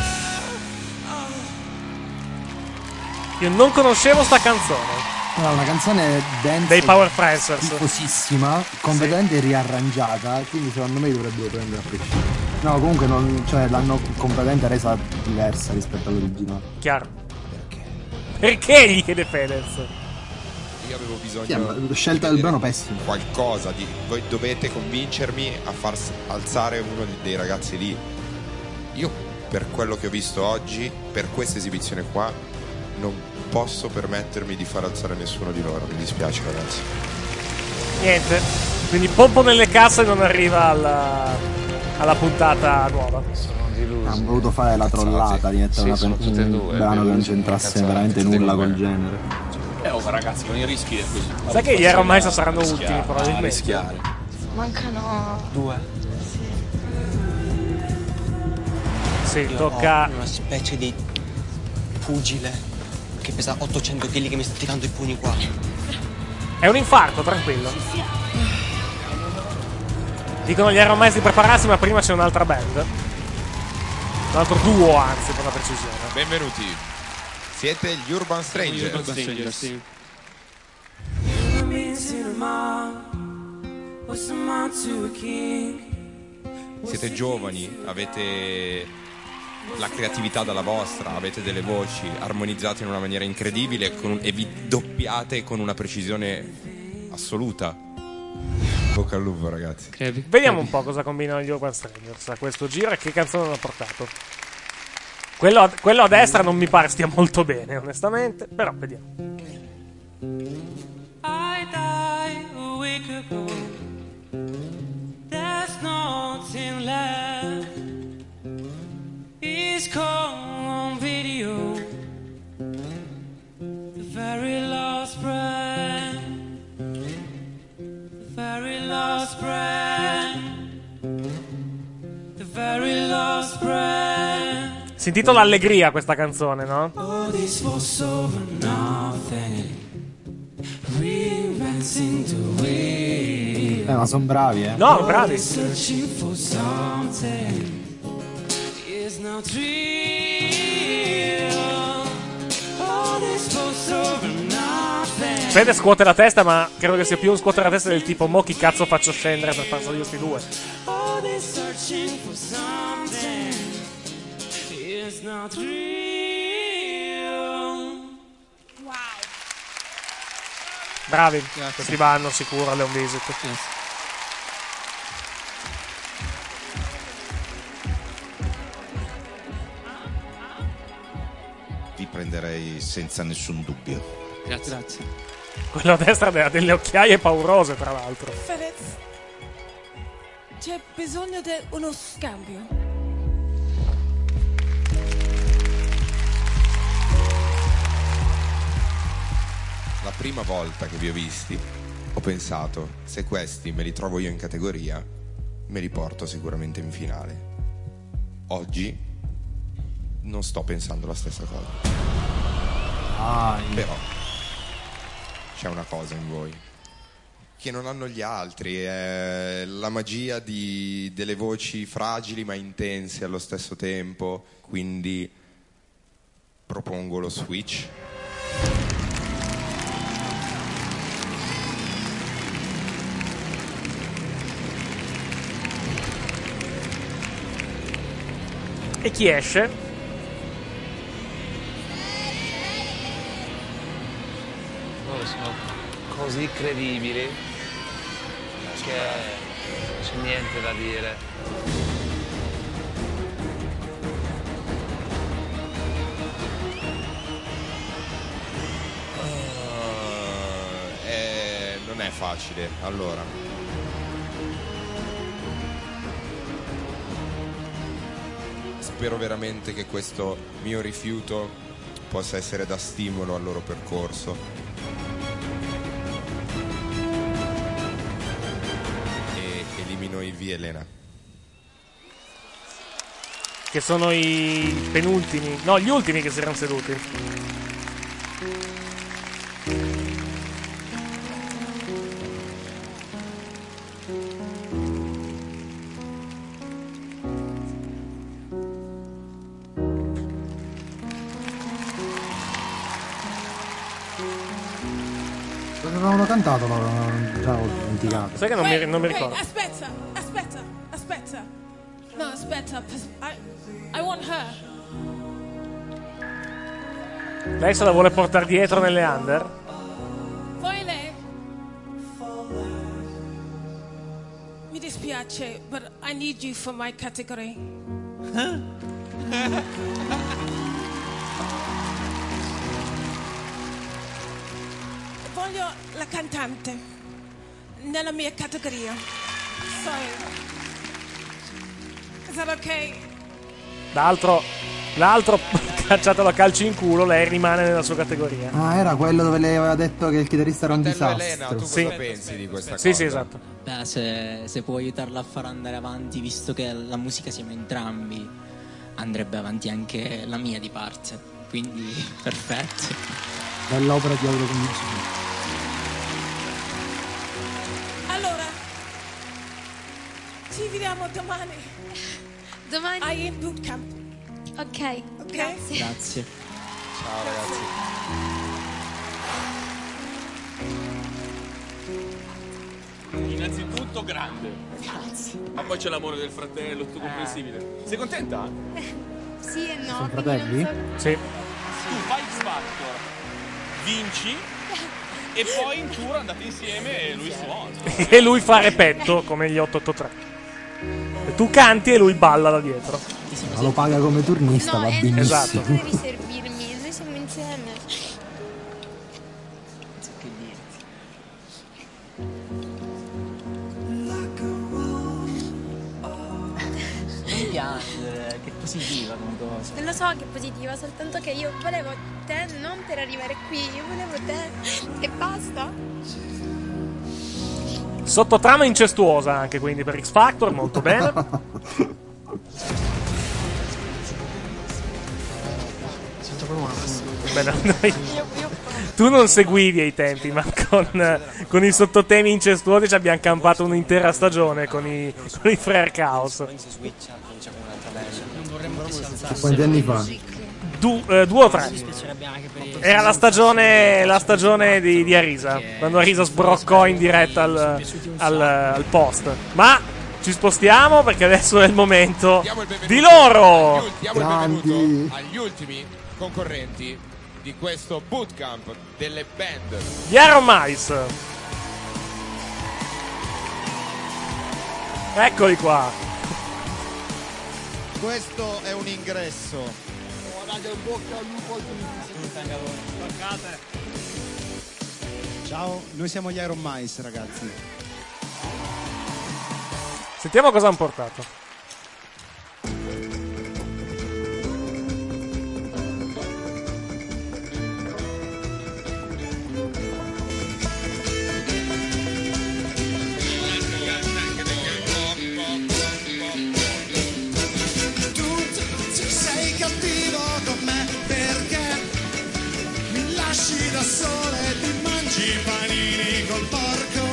Io non conoscevo sta canzone. Allora, una canzone dance dei Power Prancers, schifosissima, completamente riarrangiata, quindi secondo me dovrebbero prendere a prescindere. No, comunque non, cioè, l'hanno completamente resa diversa rispetto all'originale. Chiaro. Perché gli chiede Fedez? Io avevo bisogno. Sì, la scelta del brano pessima. Qualcosa di. Voi dovete convincermi a far alzare uno dei ragazzi lì. Io, per quello che ho visto oggi, per questa esibizione qua, non posso permettermi di far alzare nessuno di loro. Mi dispiace, ragazzi. Niente. Quindi Pompo nelle casse non arriva alla, alla puntata nuova. Hanno voluto fare la trollata di mettere Sì, una, sono tutte e un due, brano che non bellissime, c'entrasse cazzate, veramente tutte nulla e due. col genere. Eh, oh, ragazzi, con i rischi è così. Sai che gli Iron Maiden saranno Rischiare, ultimi, probabilmente. a rischiare. Mancano due. Sì, Io tocca. ho una specie di pugile che pesa ottocento chili che mi sta tirando i pugni qua. È un infarto, tranquillo. Dicono gli Iron Maiden di prepararsi, ma prima c'è un'altra band. Un altro duo, anzi, per la precisione. Benvenuti. Siete gli Urban Strangers. Urban Strangers, sì. Siete giovani, avete la creatività dalla vostra, avete delle voci armonizzate in una maniera incredibile e, con un- e vi doppiate con una precisione assoluta. Bocca al lupo, ragazzi. Vediamo un po' cosa combinano gli Urban Strangers a questo giro e che canzone hanno portato. Quello a, quello a destra non mi pare stia molto bene, onestamente, però vediamo. I died a week ago. There's nothing left. It's gone on video. The very last breath. The very last breath. The very last breath. Si intitola Allegria questa canzone, no? Oh, this was over nothing. Reinventing the way. Eh, ma sono bravi, eh. No, bravi. Searching for something is not real. Oh, this was over nothing. Fede scuote la testa, ma credo che sia più un scuotere la testa del tipo mo chi cazzo faccio scendere per far salire questi due. Oh, this searching for something is not real. Bravi, questi vanno sicuro alle home visit. Vi prenderei senza nessun dubbio. Grazie. Quello a destra ha delle occhiaie paurose, tra l'altro. Fedez, c'è bisogno di uno scambio. La prima volta che vi ho visti ho pensato, se questi me li trovo io in categoria, me li porto sicuramente in finale. Oggi non sto pensando la stessa cosa. Ah, Però c'è una cosa in voi che non hanno gli altri, è la magia di, delle voci fragili ma intense allo stesso tempo, quindi propongo lo switch. E chi esce? Loro sono così credibili che non c'è niente da dire. facile. Allora, spero veramente che questo mio rifiuto possa essere da stimolo al loro percorso. E elimino i V Elena. Che sono i penultimi, no, gli ultimi che si erano seduti. Avevano cantato loro, già ho dimenticato. Sai che non mi, Wait, non mi wait, ricordo. Aspetta, aspetta, aspetta. No, aspetta. I, I want her. Lei se la vuole portare dietro nelle under? Vuoi lei? Mi dispiace, but I need you for my category. Voglio la cantante nella mia categoria. Sorry. Is that okay? L'altro, l'altro cacciatelo a calci in culo, lei rimane nella sua categoria. Ah, era quello dove lei aveva detto che il chitarrista era un Fratello disastro. Elena, tu cosa Sì. pensi di questa Sì, cosa? sì, esatto. Beh, se, se può aiutarla a far andare avanti, visto che la musica siamo entrambi, andrebbe avanti anche la mia di parte. Quindi, perfetto. Bell'opera di autoconvinzione. Allora, ci vediamo domani. Domani? Hai in bootcamp. Ok, grazie. Grazie. Ciao ragazzi. Innanzitutto grande. Grazie. Ma poi c'è l'amore del fratello, tutto comprensibile. Sei contenta? Sì e no. Sono quindi fratelli? non so- Sì. Tu fai X Factor, vinci e poi in tour andate insieme e lui suona. E lui fa repetto come gli otto otto tre. E tu canti e lui balla da dietro. Ma lo paga come turnista, No, va e benissimo. Esatto. non devi servirmi, noi siamo insieme. Che dirti. Mi piace, che positiva come cosa. Non lo so che è positiva, soltanto che io volevo te non per arrivare qui, io volevo te e basta. Sottotrama incestuosa anche quindi per X Factor, molto bene. Sento proprio una Bene, noi- tu non seguivi ai tempi, ma con, con i sottotemi incestuosi ci abbiamo campato un'intera stagione con i, con i Frere Chaos. Non vorremmo che si alzasse. Quanti anni fa? Du- eh, due o tre. Mi dispiacerebbe anche per i- Era la stagione, la stagione di, di Arisa, quando Arisa sbroccò in diretta al, al, al post. Ma ci spostiamo perché adesso è il momento Diamo il benvenuto di loro. agli ul- Diamo il benvenuto agli ultimi concorrenti di questo bootcamp delle band. Gli Iron Mais. Eccoli qua. Questo è un ingresso. Ciao, noi siamo gli Iron Mais, ragazzi. Sentiamo cosa hanno portato. Sei cattivo con me perché mi lasci da sola e ti mangi i panini col porco.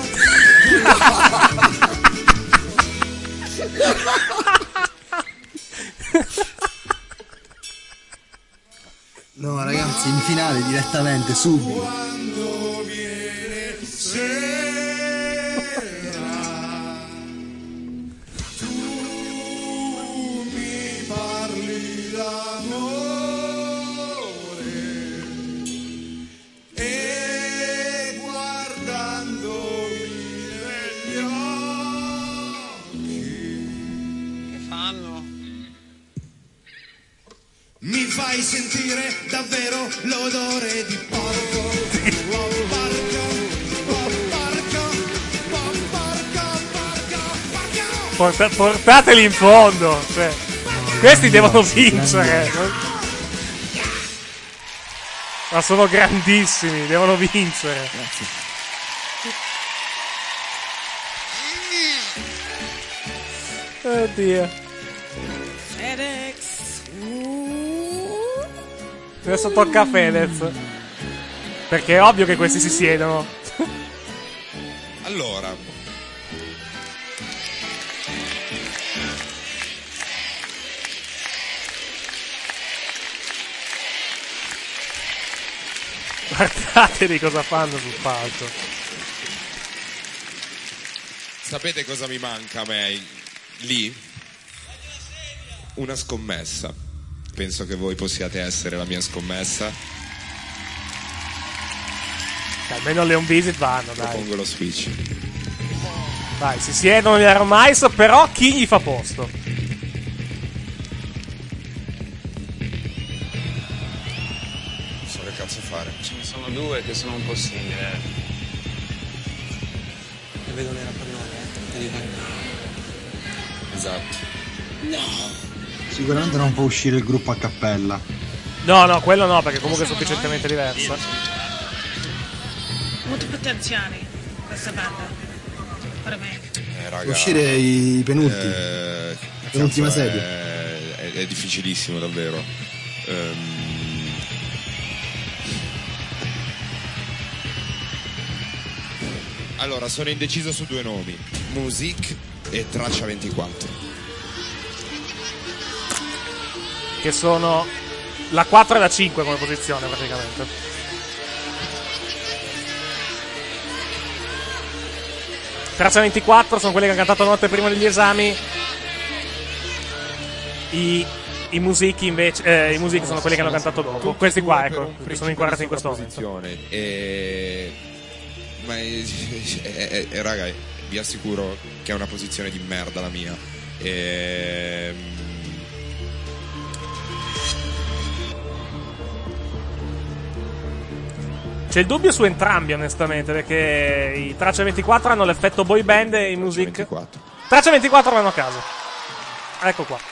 No, ragazzi, in finale direttamente, subito. Quando viene sera, tu mi parli d'amore e guardandomi negli occhi Che fanno? mi fai sentire davvero l'odore di porco. Oh, porco, oh, porco. porta- portateli in fondo. Cioè, questi devono vincere. Ma sono grandissimi, devono vincere. Grazie. Oddio. Fedex. Adesso tocca a Fedez. Perché è ovvio che questi si siedono. Allora, guardate di cosa fanno sul palco. sapete cosa mi manca a me lì? Una scommessa. Penso che voi possiate essere la mia scommessa. Almeno le home visit vanno, dai. Propongo lo switch. Vai, si siedono gli Iron Mice, però chi gli fa posto? Non so che cazzo fare. Ce ne sono due che sono un po' simili, eh. Le vedo nera per noi, eh. Ti dico. Esatto. No. Sicuramente non può uscire il gruppo a cappella. No, no, quello no, perché comunque è sufficientemente diverso. Molto potenziale questa banda. Per me. Eh, raga, Può uscire i penultimi. Eh, Penultima cazzo, serie. È, è, è difficilissimo, davvero. Ehm, Allora, sono indeciso su due nomi. Music e Traccia ventiquattro. Che sono la quattro e la cinque come posizione, praticamente. Traccia ventiquattro sono quelli che hanno cantato notte prima degli esami. I, i musichi invece eh, i musichi sono quelli che hanno cantato dopo. Questi qua, ecco, che sono inquadrati in questo momento. E... Ma è, è, è, è, raga, vi assicuro che è una posizione di merda la mia. E... C'è il dubbio su entrambi, onestamente, perché i Traccia ventiquattro hanno l'effetto boy band e i music ventiquattro. Traccia ventiquattro vanno a casa. Ecco qua.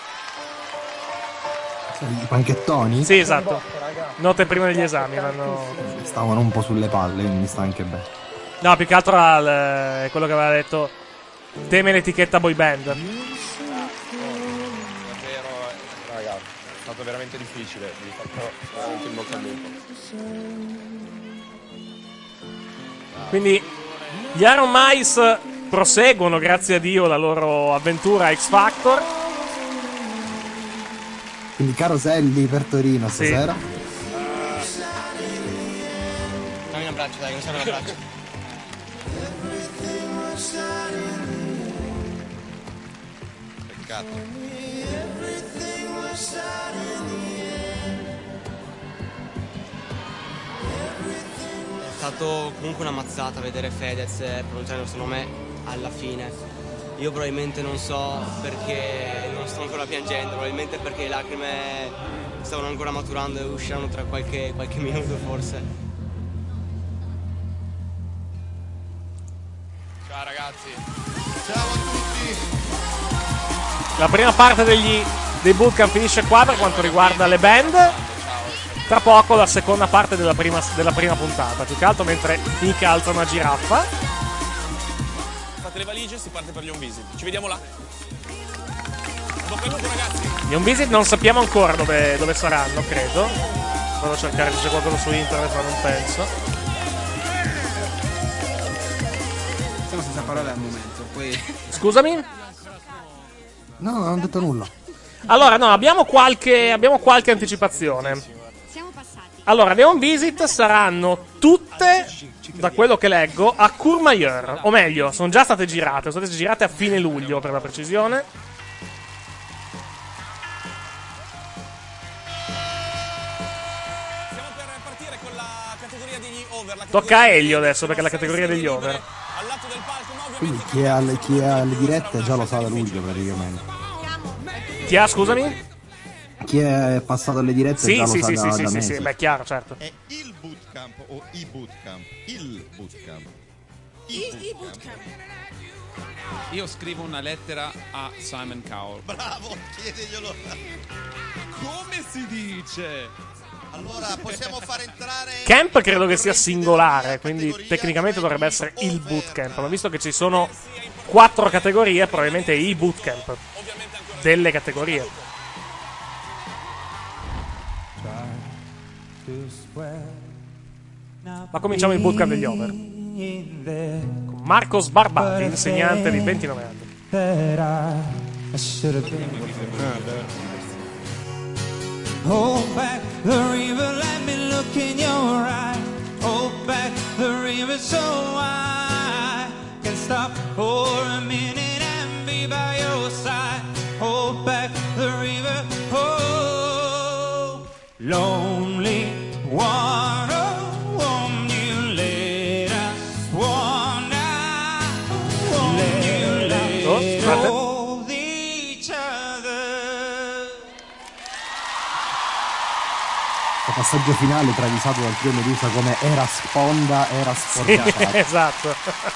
I panchettoni? Sì, esatto. Notte prima degli esami vanno... Stavano un po' sulle palle, quindi sta anche bene. No, più che altro al, è quello che aveva detto. Teme l'etichetta boy band. Davvero, raga, è stato veramente difficile. Vi faccio veramente in bocca al lupo. Quindi gli Iron Mice proseguono, grazie a Dio, la loro avventura a X Factor. Quindi caroselli per Torino Sì. stasera. Dammi un abbraccio, dai, che mi serve un abbraccio. Peccato. È stato comunque una mazzata vedere Fedez pronunciare il suo nome alla fine. Io probabilmente non so perché non sto ancora piangendo, probabilmente perché le lacrime stavano ancora maturando e usciranno tra qualche, qualche minuto forse. Ciao ragazzi. Ciao a tutti. La prima parte degli, dei bootcamp finisce qua per quanto riguarda le band. Tra poco la seconda parte della prima, della prima puntata, più che altro mentre Mika alza una giraffa. Fate le valigie e si parte per gli home visit. Ci vediamo là. Bocca al lupo, ragazzi. Gli home visit non sappiamo ancora dove, dove saranno, credo. Vado a cercare se c'è qualcosa su internet, ma non penso. Siamo senza parole al momento, poi... Scusami? No, non ho detto nulla. Allora, no, abbiamo qualche, abbiamo qualche anticipazione. Allora, le home visit saranno tutte, da quello che leggo, a Courmayeur. O meglio, sono già state girate, sono state girate a fine luglio, per la precisione. Stiamo per partire con la categoria degli over. La Tocca a Elio adesso, perché è la categoria degli over. Al lato del palco, ma Quindi chi ha le, chi ha le dirette già lo sa da luglio praticamente. Chi ha, scusami? Chi è passato alle dirette Sì, già sì, lo sì, sa sì, da, sì, da sì, mesi. sì, beh, chiaro, certo. È il bootcamp o i bootcamp? Il bootcamp. I, i bootcamp. Io scrivo una lettera a Simon Cowell. Bravo, chiediglielo. Come si dice? Allora, possiamo far entrare... Camp credo che sia singolare, quindi tecnicamente dovrebbe essere il bootcamp, ma visto che ci sono quattro categorie, probabilmente è i bootcamp delle categorie. Ma cominciamo il bootcamp degli over con Marcos Barbati, insegnante di ventinove anni. Hold back the river, let me look in your eye. Hold back the river so I can stop for a minute and be by your side. Hold back the river, oh, lonely water, won't you let us wander? Won't you let us hold each other? Passaggio finale travisato dal trio Medusa come era sponda, era sporcata. Sì, esatto.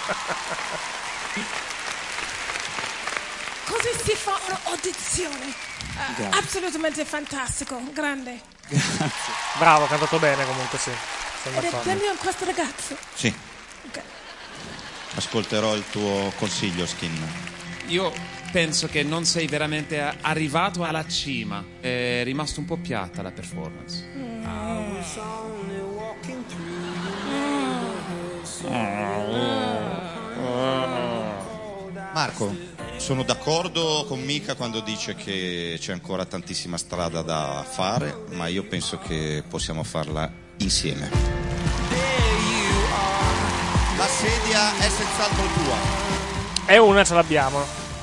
Così si fa un'audizione. Uh, assolutamente fantastico, grande. Grazie. Bravo, ha cantato bene comunque, sì. Sono Ed è d'accordo. bello questo ragazzo. Sì. Ok. Ascolterò il tuo consiglio, Skin. Io penso che non sei veramente a- arrivato alla cima. È rimasto un po' piatta la performance. Marco, sono d'accordo con Mika quando dice che c'è ancora tantissima strada da fare, ma io penso che possiamo farla insieme. La sedia è senz'altro tua. E una ce l'abbiamo.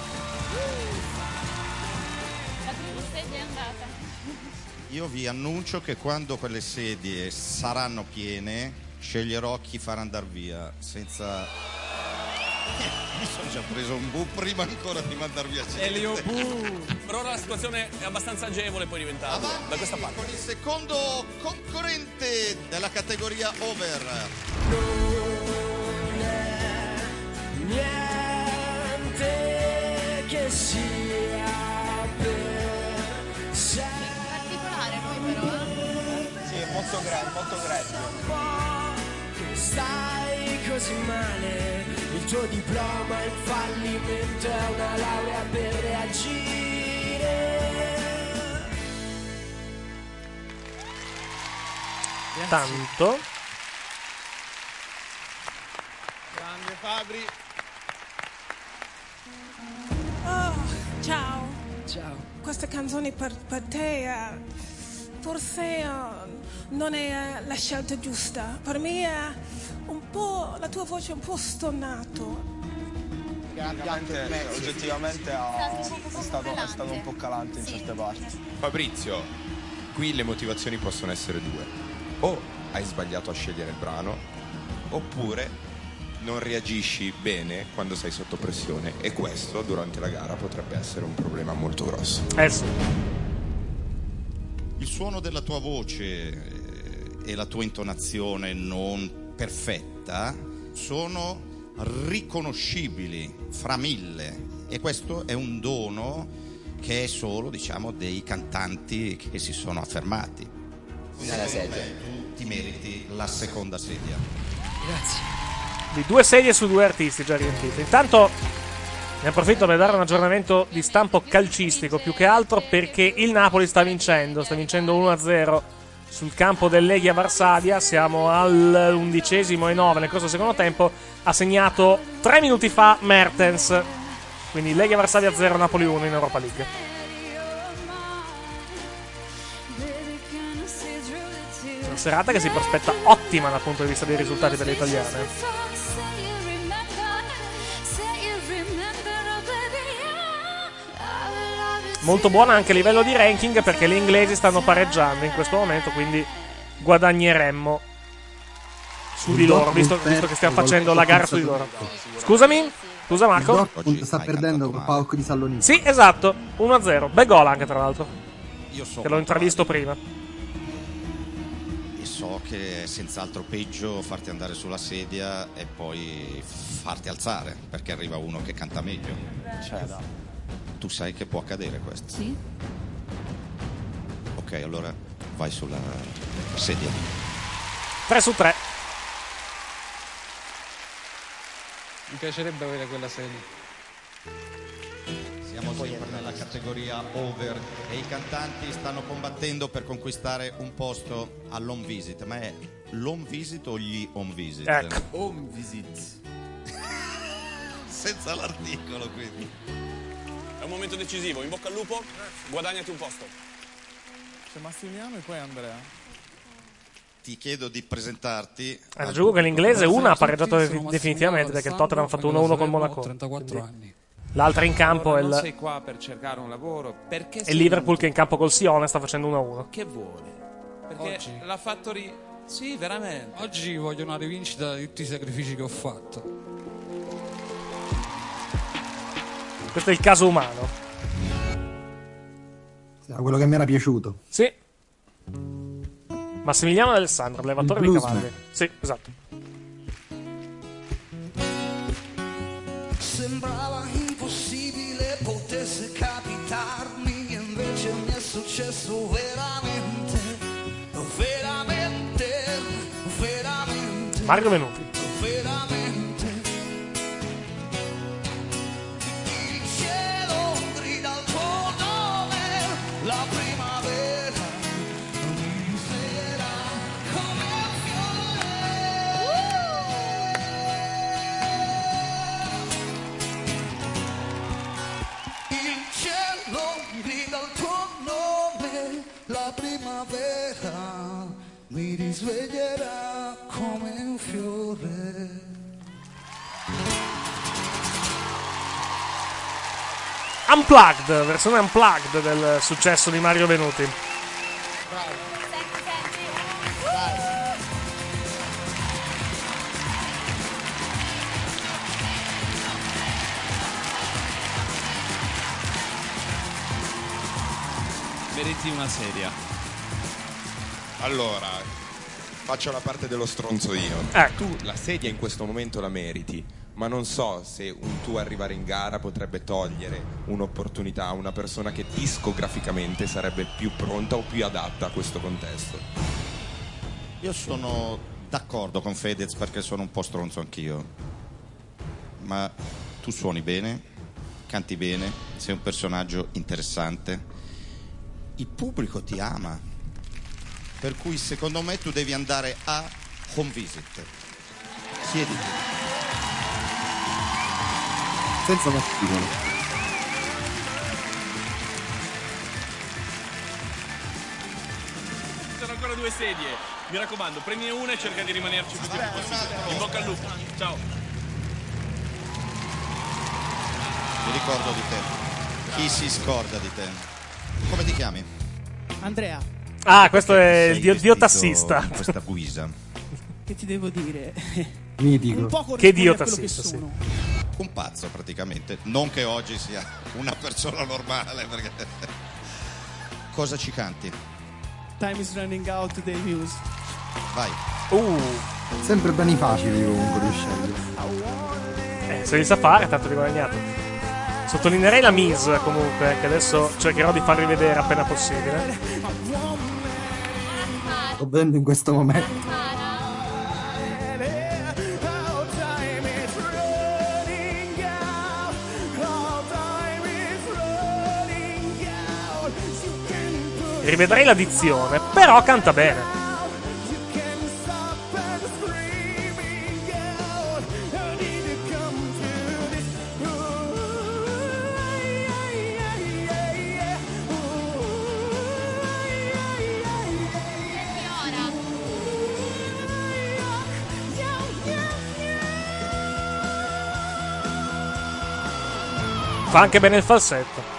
La prima sedia è andata. Io vi annuncio che quando quelle sedie saranno piene, sceglierò chi far andare via, senza... Mi sono già preso un bu prima ancora di mandar via gente. Elio bu. Per ora la situazione è abbastanza agevole, poi diventata da questa parte. Con il secondo concorrente della categoria over. Niente che sia per Particolare poi però. Sì, è molto grande, molto grande. che stai così male. Il tuo diploma in fallimento è una laurea per reagire. Tanto. Grande Fabri. Oh, ciao. Ciao. Questa canzone per, per te eh, forse eh, non è eh, la scelta giusta. Per me è un po', la tua voce è un po' stonato. Oggettivamente, oggettivamente ha- è, stato, è stato un po' calante in certe parti. Fabrizio, qui le motivazioni possono essere due. O hai sbagliato a scegliere il brano, oppure non reagisci bene quando sei sotto pressione, e questo durante la gara potrebbe essere un problema molto grosso. Eh sì. Il suono della tua voce eh, e la tua intonazione non perfetta sono riconoscibili fra mille, e questo è un dono che è solo, diciamo, dei cantanti che si sono affermati. Nella sedia. Tu ti meriti la seconda sedia. Grazie. Di due sedie su due artisti già riempite. Intanto ne approfitto per dare un aggiornamento di stampo calcistico, più che altro perché il Napoli sta vincendo, sta vincendo uno a zero sul campo del Legia Varsavia. Siamo all'undicesimo e nove nel corso del secondo tempo. Ha segnato tre minuti fa Mertens. Quindi Legia Varsavia zero, Napoli uno in Europa League. Una serata che si prospetta ottima dal punto di vista dei risultati per le italiane. Molto buona anche a livello di ranking, perché le inglesi stanno pareggiando in questo momento, quindi guadagneremmo su di loro, visto, visto che stiamo facendo la gara su di loro. Scusami? Scusa Marco? Il Dortmund sta perdendo con Pauk di Salonicco. Sì, esatto, uno a zero. Bel gol anche, tra l'altro. Io so Che l'ho intravisto prima. e so che è senz'altro peggio farti andare sulla sedia e poi farti alzare perché arriva uno che canta meglio. Cioè, da. Tu sai che può accadere questo? Sì. Ok, allora vai sulla sedia. tre su tre. Mi piacerebbe avere quella sedia. Siamo sempre nella categoria over e i cantanti stanno combattendo per conquistare un posto all'home visit. Ma è l'home visit o gli home visit? Ecco. Home visit. Senza l'articolo, quindi. È un momento decisivo, in bocca al lupo, guadagnati un posto. C'è Massimiliano e poi Andrea. Ti chiedo di presentarti. Eh, giuro che l'inglese una ha pareggiato de- definitivamente perché il Tottenham ha fatto uno a uno col Monaco. trentaquattro anni. L'altra in campo è Non il, sei qua per cercare un lavoro, perché è sei il Liverpool venuto? che in campo col Sione sta facendo uno a uno. Che vuole? Perché Oggi. la Factory... Sì, veramente. Oggi voglio una rivincita di tutti i sacrifici che ho fatto. Questo è il caso umano. Era quello che mi era piaciuto. Sì. Massimiliano D'Alessandro, allevatore Il di bluesman. cavalli. Sì, esatto. Sembrava impossibile potesse capitarmi, invece mi è successo veramente, veramente, veramente, Mario Venuti. veramente. Il cielo grida il tuo nome, la primavera mi risveglierà come un Il cielo grida il tuo nome, la primavera mi risveglierà come un fiore. Unplugged, versione unplugged del successo di Mario Venuti. Meriti una sedia. Allora, faccio la parte dello stronzo io. Ecco. Tu la sedia in questo momento la meriti, ma non so se un tuo arrivare in gara potrebbe togliere un'opportunità a una persona che discograficamente sarebbe più pronta o più adatta a questo contesto. Io sono d'accordo con Fedez perché sono un po' stronzo anch'io. Ma tu suoni bene, canti bene, sei un personaggio interessante. Il pubblico ti ama. Per cui secondo me tu devi andare a home visit. Chiediti. Senza l'articolo. Ci sono ancora due sedie. Mi raccomando, prendine una e cerca di rimanerci più tempo possibile. In bocca al lupo. Ciao. Mi ricordo di te. Chi si scorda di te? Come ti chiami? Andrea, Ah, questo Perché è sei il dio, dio vestito tassista. in questa guisa. che ti devo dire? Mitico. Un po' Che dio corrisponde a quello che tassista, sì. sono. Un pazzo praticamente. Non che oggi sia una persona normale, perché... Cosa ci canti? Time is running out dei Muse. Vai. Uh, Sempre beni facili comunque di scegliere. eh, se li sa fare, tanto di guadagnato. Sottolineerei la Mise comunque, che adesso cercherò di farvi vedere appena possibile. Sto vedendo in questo momento. Rivedrei la dizione, però canta bene. Fa anche bene il falsetto.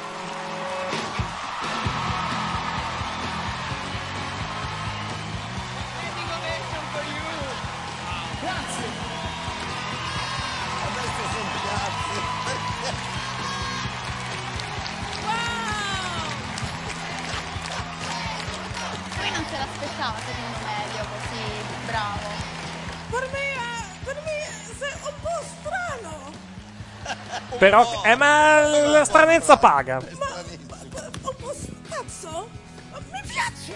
Lui non se l'aspettava secondo me, Elio, così bravo. Per me, per me sei un po' strano. Però, eh, ma la stranezza paga. Un po' stazzo? Mi piace.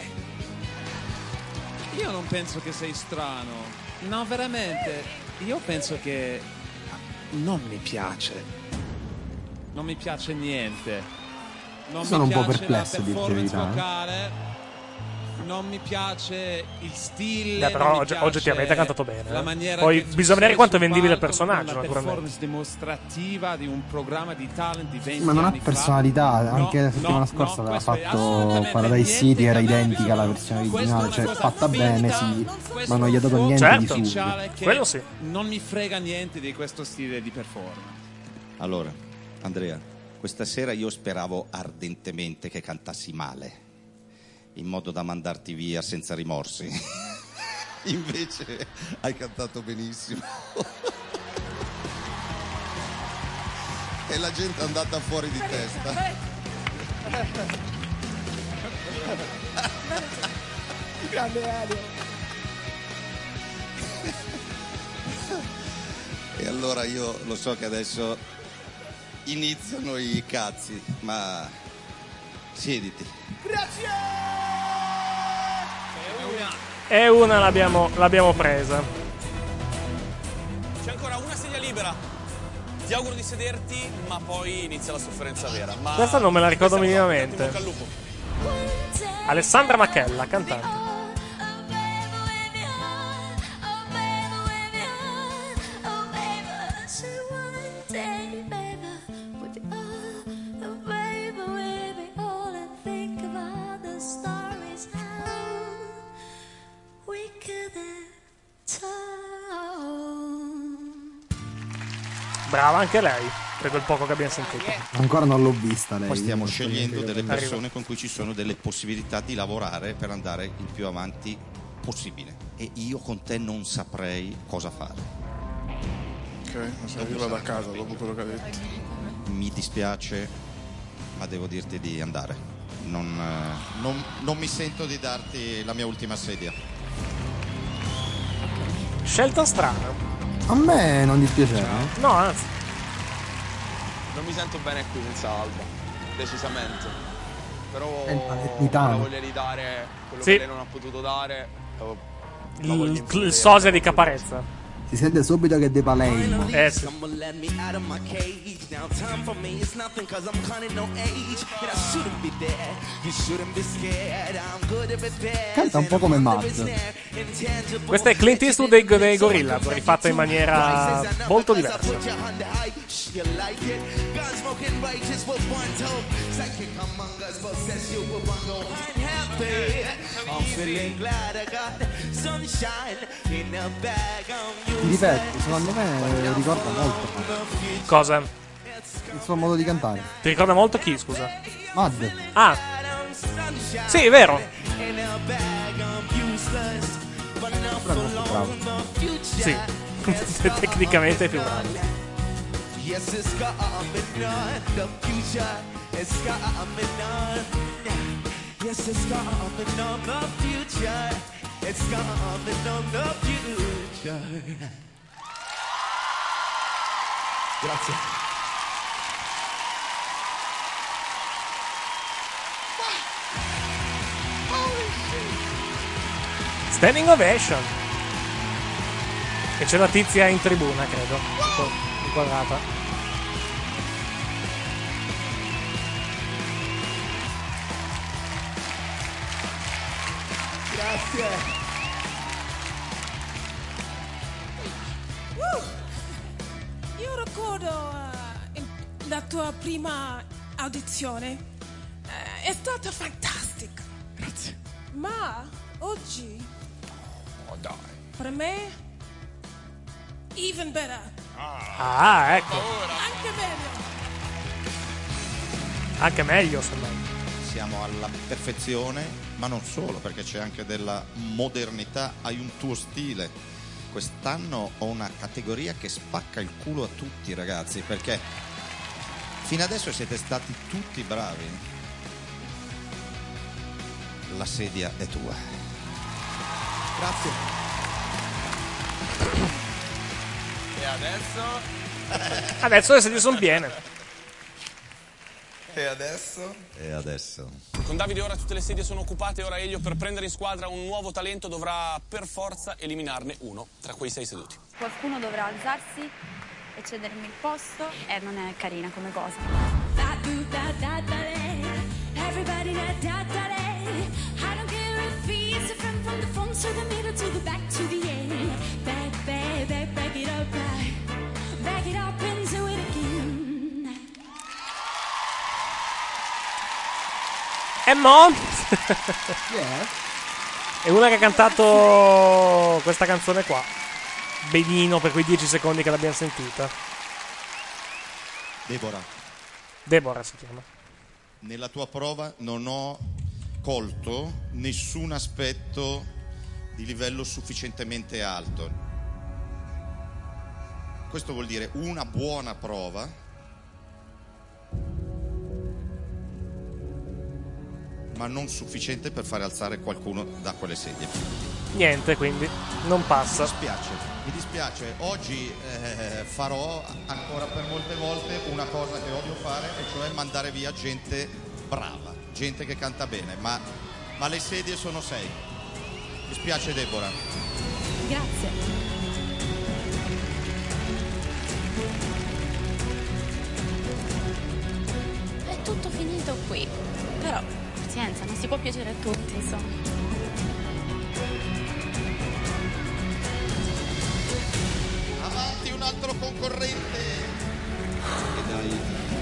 Io non penso che sei strano. No, veramente. Io penso che non mi piace. Non mi piace niente. Non Sono mi un po' piace perplesso, la a dirti la performance verità, eh. vocale. Non mi piace il stile. Beh, però non mi oggi- piace oggettivamente ha cantato bene, La eh. maniera Poi che tu bisogna vedere sei quanto è sul vendibile il palco, personaggio, con la naturalmente. performance dimostrativa di un programma di talent di venti Ma non ha anni fa. personalità, anche la No, settimana no, scorsa no, aveva questo è fatto assolutamente Paradise City, era niente identica alla versione originale, cioè cosa fatta bene, sì, Questo ma non gli ha dato niente Certo. di su. ufficiale che Quello sì. non mi frega niente di questo stile di performance. Allora, Andrea, questa sera io speravo ardentemente che cantassi male, in modo da mandarti via senza rimorsi. Invece hai cantato benissimo. E la gente è andata fuori di testa. Grande Elio. E allora io lo so che adesso iniziano i cazzi, ma siediti. E una l'abbiamo, l'abbiamo presa. C'è ancora una sedia libera. Ti auguro di sederti, ma poi inizia la sofferenza vera. Ma Questa non me la ricordo questa cosa, minimamente. in bocca al lupo. Alessandra Machella, cantante. Brava anche lei, per quel poco che abbiamo sentito. Ancora non l'ho vista lei. Poi stiamo non so scegliendo neanche delle io. persone con cui ci sono delle possibilità di lavorare per andare il più avanti possibile. E io con te non saprei cosa fare. Ok, adesso io vado a casa dopo quello che ha detto. Mi dispiace, ma devo dirti di andare. Non, eh, non- non mi sento di darti la mia ultima sedia. Scelta strana. A me non dispiaceva. No, anzi. Non mi sento bene qui senza Alba, decisamente. Però È il ho palermitano. la voglia di dare quello Sì. che lei non ha potuto dare. ho la voglia Il, infinita il di sosia di Caparezza. Si sente subito che è De Palermo. Eh sì. Someone let me out of my cage. Now time for me is nothing cause I'm counting no age. And I shouldn't be there. You shouldn't be scared. I'm good at repairs. Canta un po' come Maz. Questa è Clint Eastwood dei, dei Gorilla, rifatta in maniera molto diversa. You like it? Gun smoking righteous with one toe. Psychic among us possess you with one go unhappy. I'm feeling glad I got sunshine in the bag on you. Ti ripeto, secondo me ricorda molto Cosa? il suo modo di cantare. Ti ricorda molto chi, scusa? Mad. Ah. Sì, è vero. Bravo, bravo. Sì. Tecnicamente è più bravo. Yes, it's coming on. The future is coming on. Yes, it's coming on. The future. It's coming on. The future. Grazie. Standing ovation. E c'è la tizia in tribuna, credo. Inquadrata. Grazie. Uh, io ricordo eh, in- la tua prima audizione. Eh, è stata fantastica. Grazie. Ma oggi, Oh dai. per me, even better. Ah, ecco. Anche meglio. Anche meglio, semmai. Siamo alla perfezione, ma non solo, perché c'è anche della modernità, hai un tuo stile. Quest'anno ho una categoria che spacca il culo a tutti, ragazzi, perché fino adesso siete stati tutti bravi. la sedia è tua. Grazie. E adesso? Adesso le sedie sono piene. E adesso? E adesso? Con Davide ora tutte le sedie sono occupate, ora Elio per prendere in squadra un nuovo talento dovrà per forza eliminarne uno tra quei sei seduti. Qualcuno dovrà alzarsi e cedermi il posto e non è carina come cosa. E mo? Yeah. È una che ha cantato questa canzone qua benino per quei dieci secondi che l'abbiamo sentita. Deborah. Deborah si chiama. Nella tua prova non ho colto nessun aspetto di livello sufficientemente alto. Questo vuol dire una buona prova, ma non sufficiente per fare alzare qualcuno da quelle sedie. Niente, quindi non passa. Mi dispiace, mi dispiace. Oggi eh, farò ancora per molte volte una cosa che odio fare, e cioè mandare via gente brava, gente che canta bene, ma, ma le sedie sono sei. Mi spiace, Deborah. Grazie. È tutto finito qui, però pazienza, non si può piacere a tutti, insomma. Avanti un altro concorrente. E dai.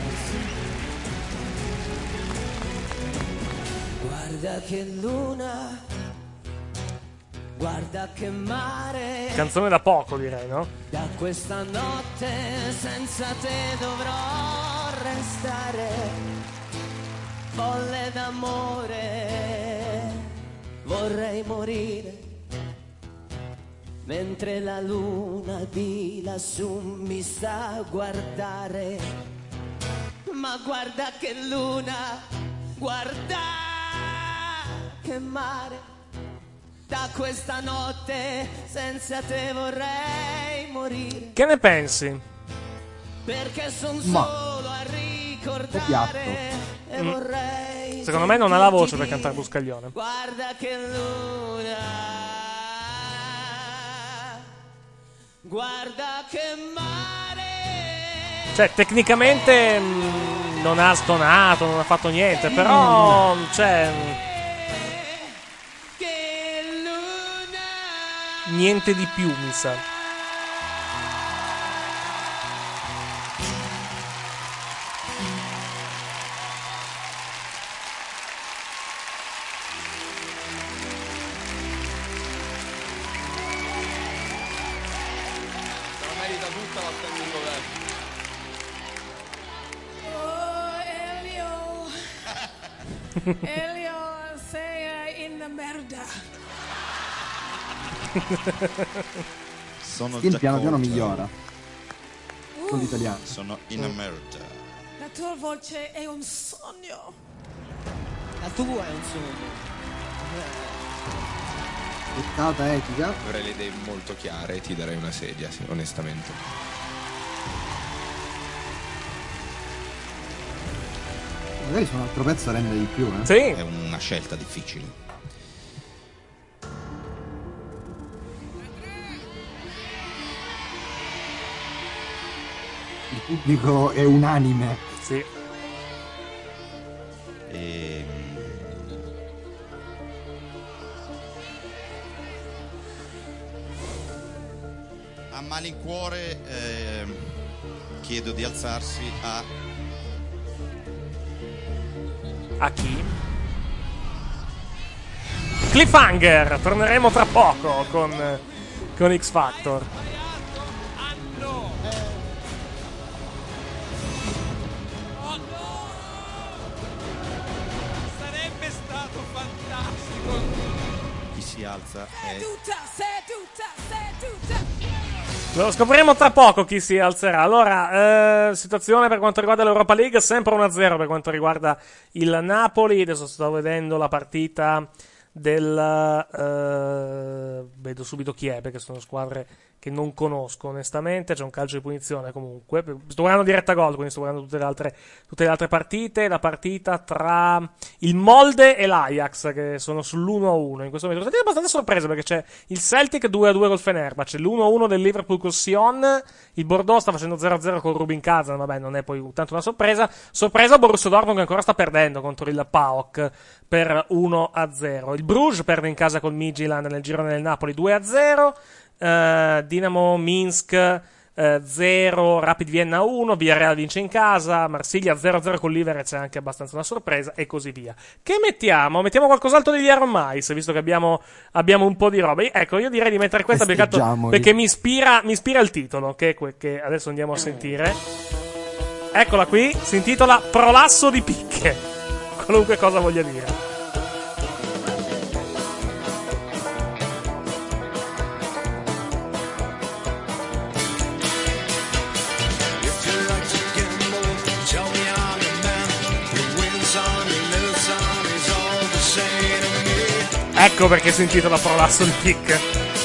Guarda che luna, guarda che mare. Canzone da poco, direi, no? Da questa notte senza te dovrò restare. Folle d'amore, vorrei morire, mentre la luna di lassù mi sta a guardare. Ma guarda che luna, guarda che mare, da questa notte senza te vorrei morire. Che ne pensi? Perché son Ma- solo a piatto. ricordare e Mm. vorrei Secondo me non ha la voce per sentirti cantare Buscaglione. guarda che luna, guarda che mare. Cioè, tecnicamente mh, non ha stonato, non ha fatto niente, però cioè niente di più, mi sa. Se la merita tutta la standing ovation. Oh, Elio. Elio, sei in merda. Sono Il piano piano d'accordo. migliora. Con l'italiano. Sono in merda. La tua voce è un sogno. La tua è un sogno. Dettata etica. Avrei le idee molto chiare e ti darei una sedia, sì, onestamente. Magari su un altro pezzo rende di più, eh? Sì. È una scelta difficile. Il pubblico è unanime. Sì. E... A malincuore eh, chiedo di alzarsi a A chi? Cliffhanger! Torneremo tra poco con, con X Factor. Sarebbe stato fantastico. chi si alza è Seduta, seduta, seduta. Lo scopriremo tra poco chi si alzerà. Allora, eh, situazione per quanto riguarda l'Europa League, sempre uno a zero per quanto riguarda il Napoli. Adesso sto vedendo la partita del... Eh, vedo subito chi è, perché sono squadre che non conosco onestamente. C'è un calcio di punizione comunque. Sto guardando diretta gol, quindi sto guardando tutte le altre, tutte le altre partite. La partita tra il Molde e l'Ajax, che sono sull'uno a uno in questo momento. Sono abbastanza sorpreso perché c'è il Celtic due a due col Fenerbahce, l'uno a uno del Liverpool col Sion, il Bordeaux sta facendo zero a zero con Rubin Kazan, vabbè, non è poi tanto una sorpresa. Sorpresa Borussia Dortmund che ancora sta perdendo contro il P A O K per uno a zero. Il Bruges perde in casa col Midtjylland nel girone del Napoli due a zero. Uh, Dinamo Minsk zero, uh, Rapid Vienna uno, Villarreal vince in casa, Marsiglia zero a zero con l'Iverec, c'è anche abbastanza una sorpresa e così via. Che mettiamo? Mettiamo qualcos'altro degli Iron Mais, visto che abbiamo, abbiamo un po' di roba. Ecco, io direi di mettere questa perché, perché mi ispira, mi ispira il titolo, che è que- che adesso andiamo a sentire. Eccola qui, si intitola Prolasso di picche, qualunque cosa voglia dire. Ecco perché si intitola Prolasso di picche.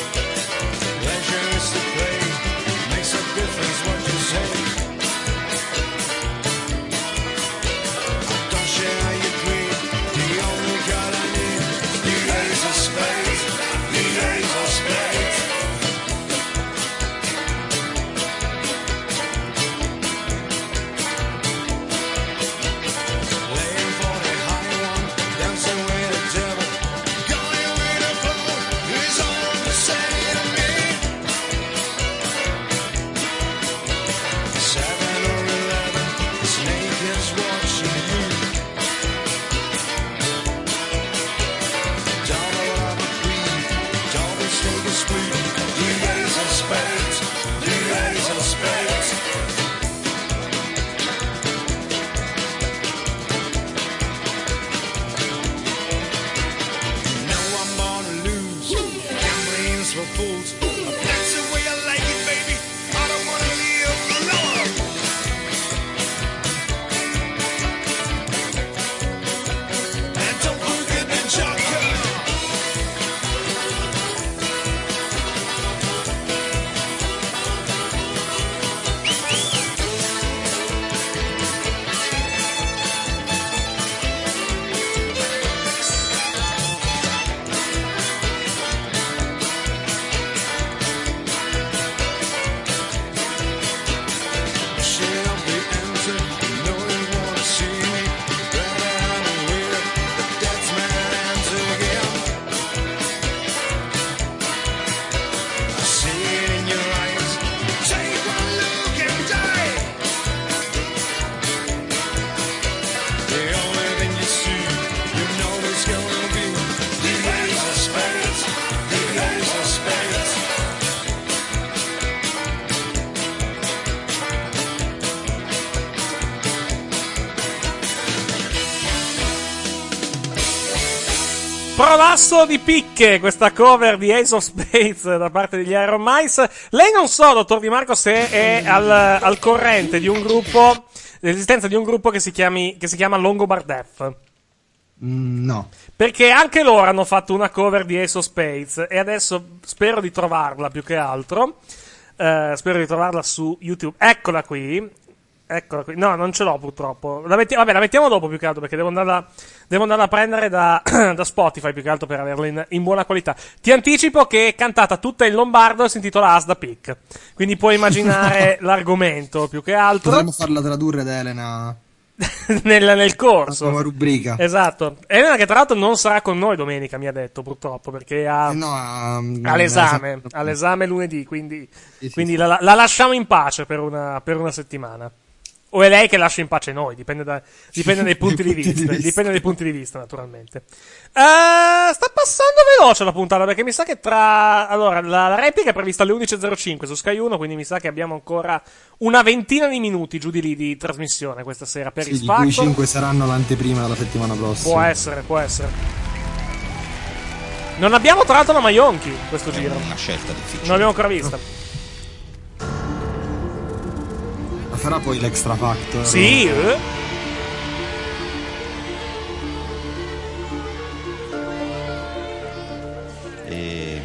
Prolasso di picche, questa cover di Ace of Spades da parte degli Iron Mais. Lei non so, dottor Di Marco, se è al, al corrente di un gruppo, dell'esistenza di un gruppo che si chiami, che si chiama Longobard Death. Mm, no. Perché anche loro hanno fatto una cover di Ace of Spades e adesso spero di trovarla più che altro. Uh, spero di trovarla su YouTube. Eccola qui. Eccola qui. No, non ce l'ho purtroppo. La metti- vabbè, la mettiamo dopo più che altro perché devo andarla, devo andarla a prendere da, da Spotify più che altro per averla in, in buona qualità. Ti anticipo che è cantata tutta in lombardo e si intitola As da Pick. Quindi puoi immaginare l'argomento più che altro. Potremmo farla tradurre da Elena nel, nel corso. La nuova rubrica. Esatto. Elena che tra l'altro non sarà con noi domenica, mi ha detto purtroppo, perché ha, eh no, um, ha l'esame, ha l'esame lunedì, quindi, sì, quindi sì, la, la lasciamo in pace per una, per una settimana. O è lei che lascia in pace noi, dipende, da, dipende dai punti di vista, di vista. Dipende dai punti di vista, naturalmente. Uh, sta passando veloce la puntata, perché mi sa che tra... Allora, la, la replica è prevista alle undici e zero cinque su Sky uno, quindi mi sa che abbiamo ancora una ventina di minuti giù di lì di trasmissione questa sera per sì, il X Factor. Di cui cinque saranno l'anteprima della settimana prossima. Può essere, può essere. Non abbiamo tra l'altro la Maionchi questo giro. Una scelta difficile. Non l'abbiamo ancora vista. sarà poi l'Extra Factor? Sì, eh? E...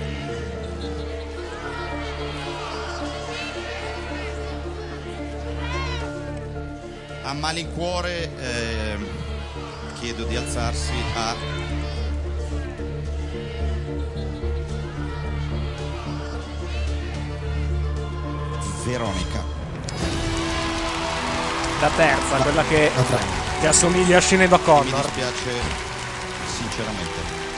a malincuore eh, chiedo di alzarsi a Veronica. La terza, quella che, che assomiglia a Sinead O'Connor. Mi dispiace sinceramente.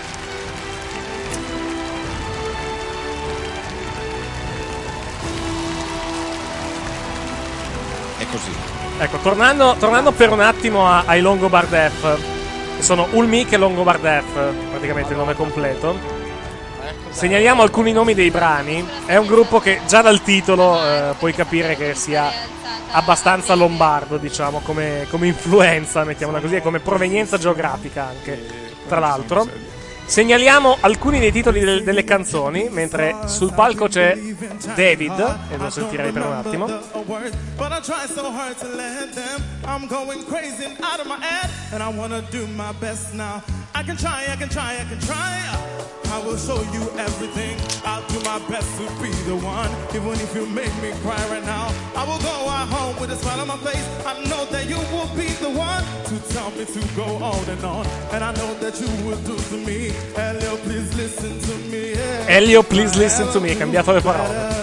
È così. Ecco, tornando, tornando per un attimo a, ai Longobardef, che sono Ulmik e Longobardef, praticamente il nome completo. Segnaliamo alcuni nomi dei brani. È un gruppo che già dal titolo eh, puoi capire che sia abbastanza lombardo, diciamo, come, come influenza, mettiamola così, e come provenienza geografica anche, tra l'altro. Segnaliamo alcuni dei titoli del, delle canzoni, mentre sul palco c'è David, e lo sentirei per un attimo. But I try so hard to let them. I'm going crazy and out of my head, and I wanna do my best now. I can try, I can try, I can try. I will show you everything. I'll do my best to be the one, even if you make me cry right now. I will go out home with a smile on my face. I know that you will be the one to tell me to go on and on, and I know that you will do to me. Elio, please listen to me. Yeah. Elio, please listen to me. Hai cambiato le parole.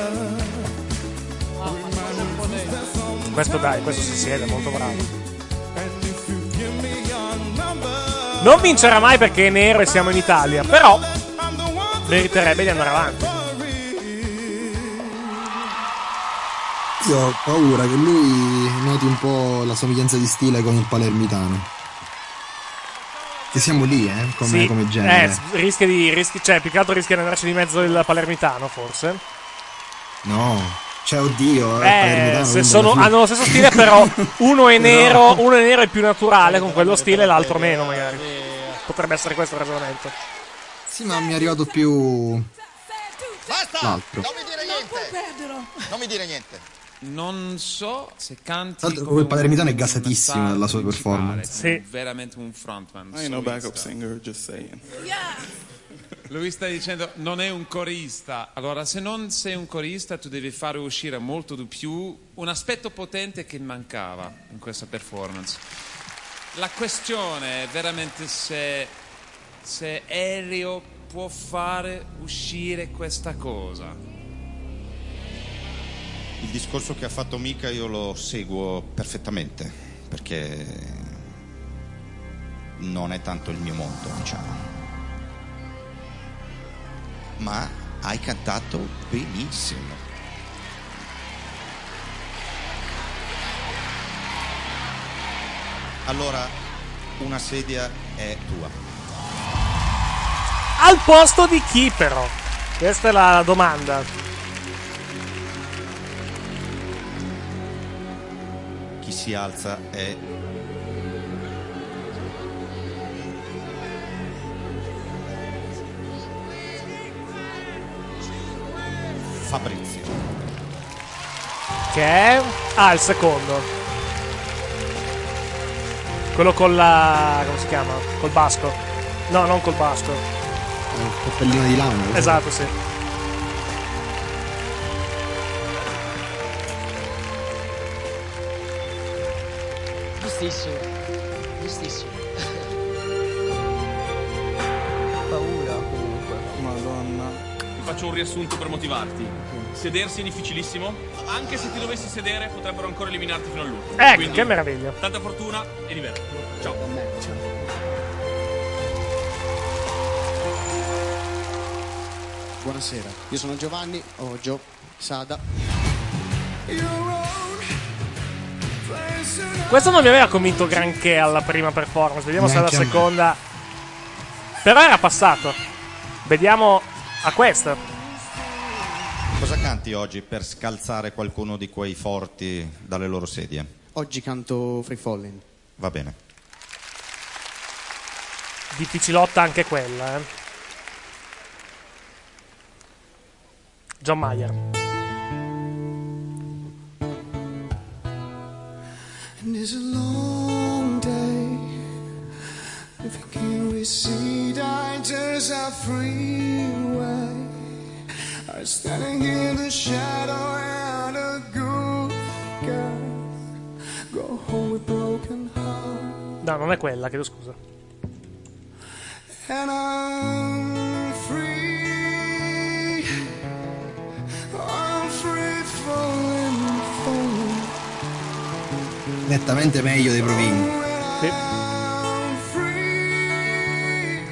Questo dai, questo si siede, molto bravo. Non vincerà mai perché è nero e siamo in Italia, però meriterebbe di andare avanti. Io ho paura che lui noti un po' la somiglianza di stile con il palermitano. Che siamo lì, eh, come, Sì, come genere. Eh, rischia di, rischi, cioè, più che altro rischia di andarci di mezzo il palermitano, forse. No. Cioè, oddio, eh, se sono, hanno lo stesso stile, però uno è nero, uno è nero e più naturale con quello stile, l'altro meno, magari. Potrebbe essere questo il ragionamento. Sì, ma mi è arrivato più Basta! l'altro. Non mi dire niente! Non mi dire niente. Non so se canti Tra l'altro, come quel palermitano è un gasatissimo dalla sua principale, performance. sei veramente un frontman. I ain't no backup singer, just saying. Lui sta dicendo non è un corista. Allora, se non sei un corista, tu devi fare uscire molto di più un aspetto potente che mancava in questa performance. La questione è veramente se, se Elio può fare uscire questa cosa. Il discorso che ha fatto Mika io lo seguo perfettamente, perché non è tanto il mio mondo, diciamo. Ma hai cantato benissimo. Allora, una sedia è tua. Al posto di chi, però? Questa è la domanda. Chi si alza è Fabrizio. Che è? Ah, il secondo. Quello con la... come si chiama? Col basco. No, non col basco. Il cappellino di lana. Esatto, sì. Giustissimo. Giustissimo. Paura comunque. Madonna. Ti faccio un riassunto per motivarti. Sedersi è difficilissimo. Anche se ti dovessi sedere potrebbero ancora eliminarti fino all'ultimo. Ecco, Quindi, che meraviglia. Tanta fortuna e divertiti. Ciao. Buonasera, io sono Giovanni Oggio Sada. Questo non mi aveva convinto granché alla prima performance. Vediamo se alla Neanche a me. seconda. Però era passato. Vediamo a questa. Cosa canti oggi per scalzare qualcuno di quei forti dalle loro sedie? Oggi canto Free Falling. Va bene. Difficilotta anche quella, eh. John Mayer. And it's a long day. If you can recede, I just a freeway. I'm standing here in the shadow and a good girl. Go home with broken heart. No, non è quella, chiedo scusa. And I'm free. I'm free falling, falling. Nettamente meglio dei provini. Sì. I'm free.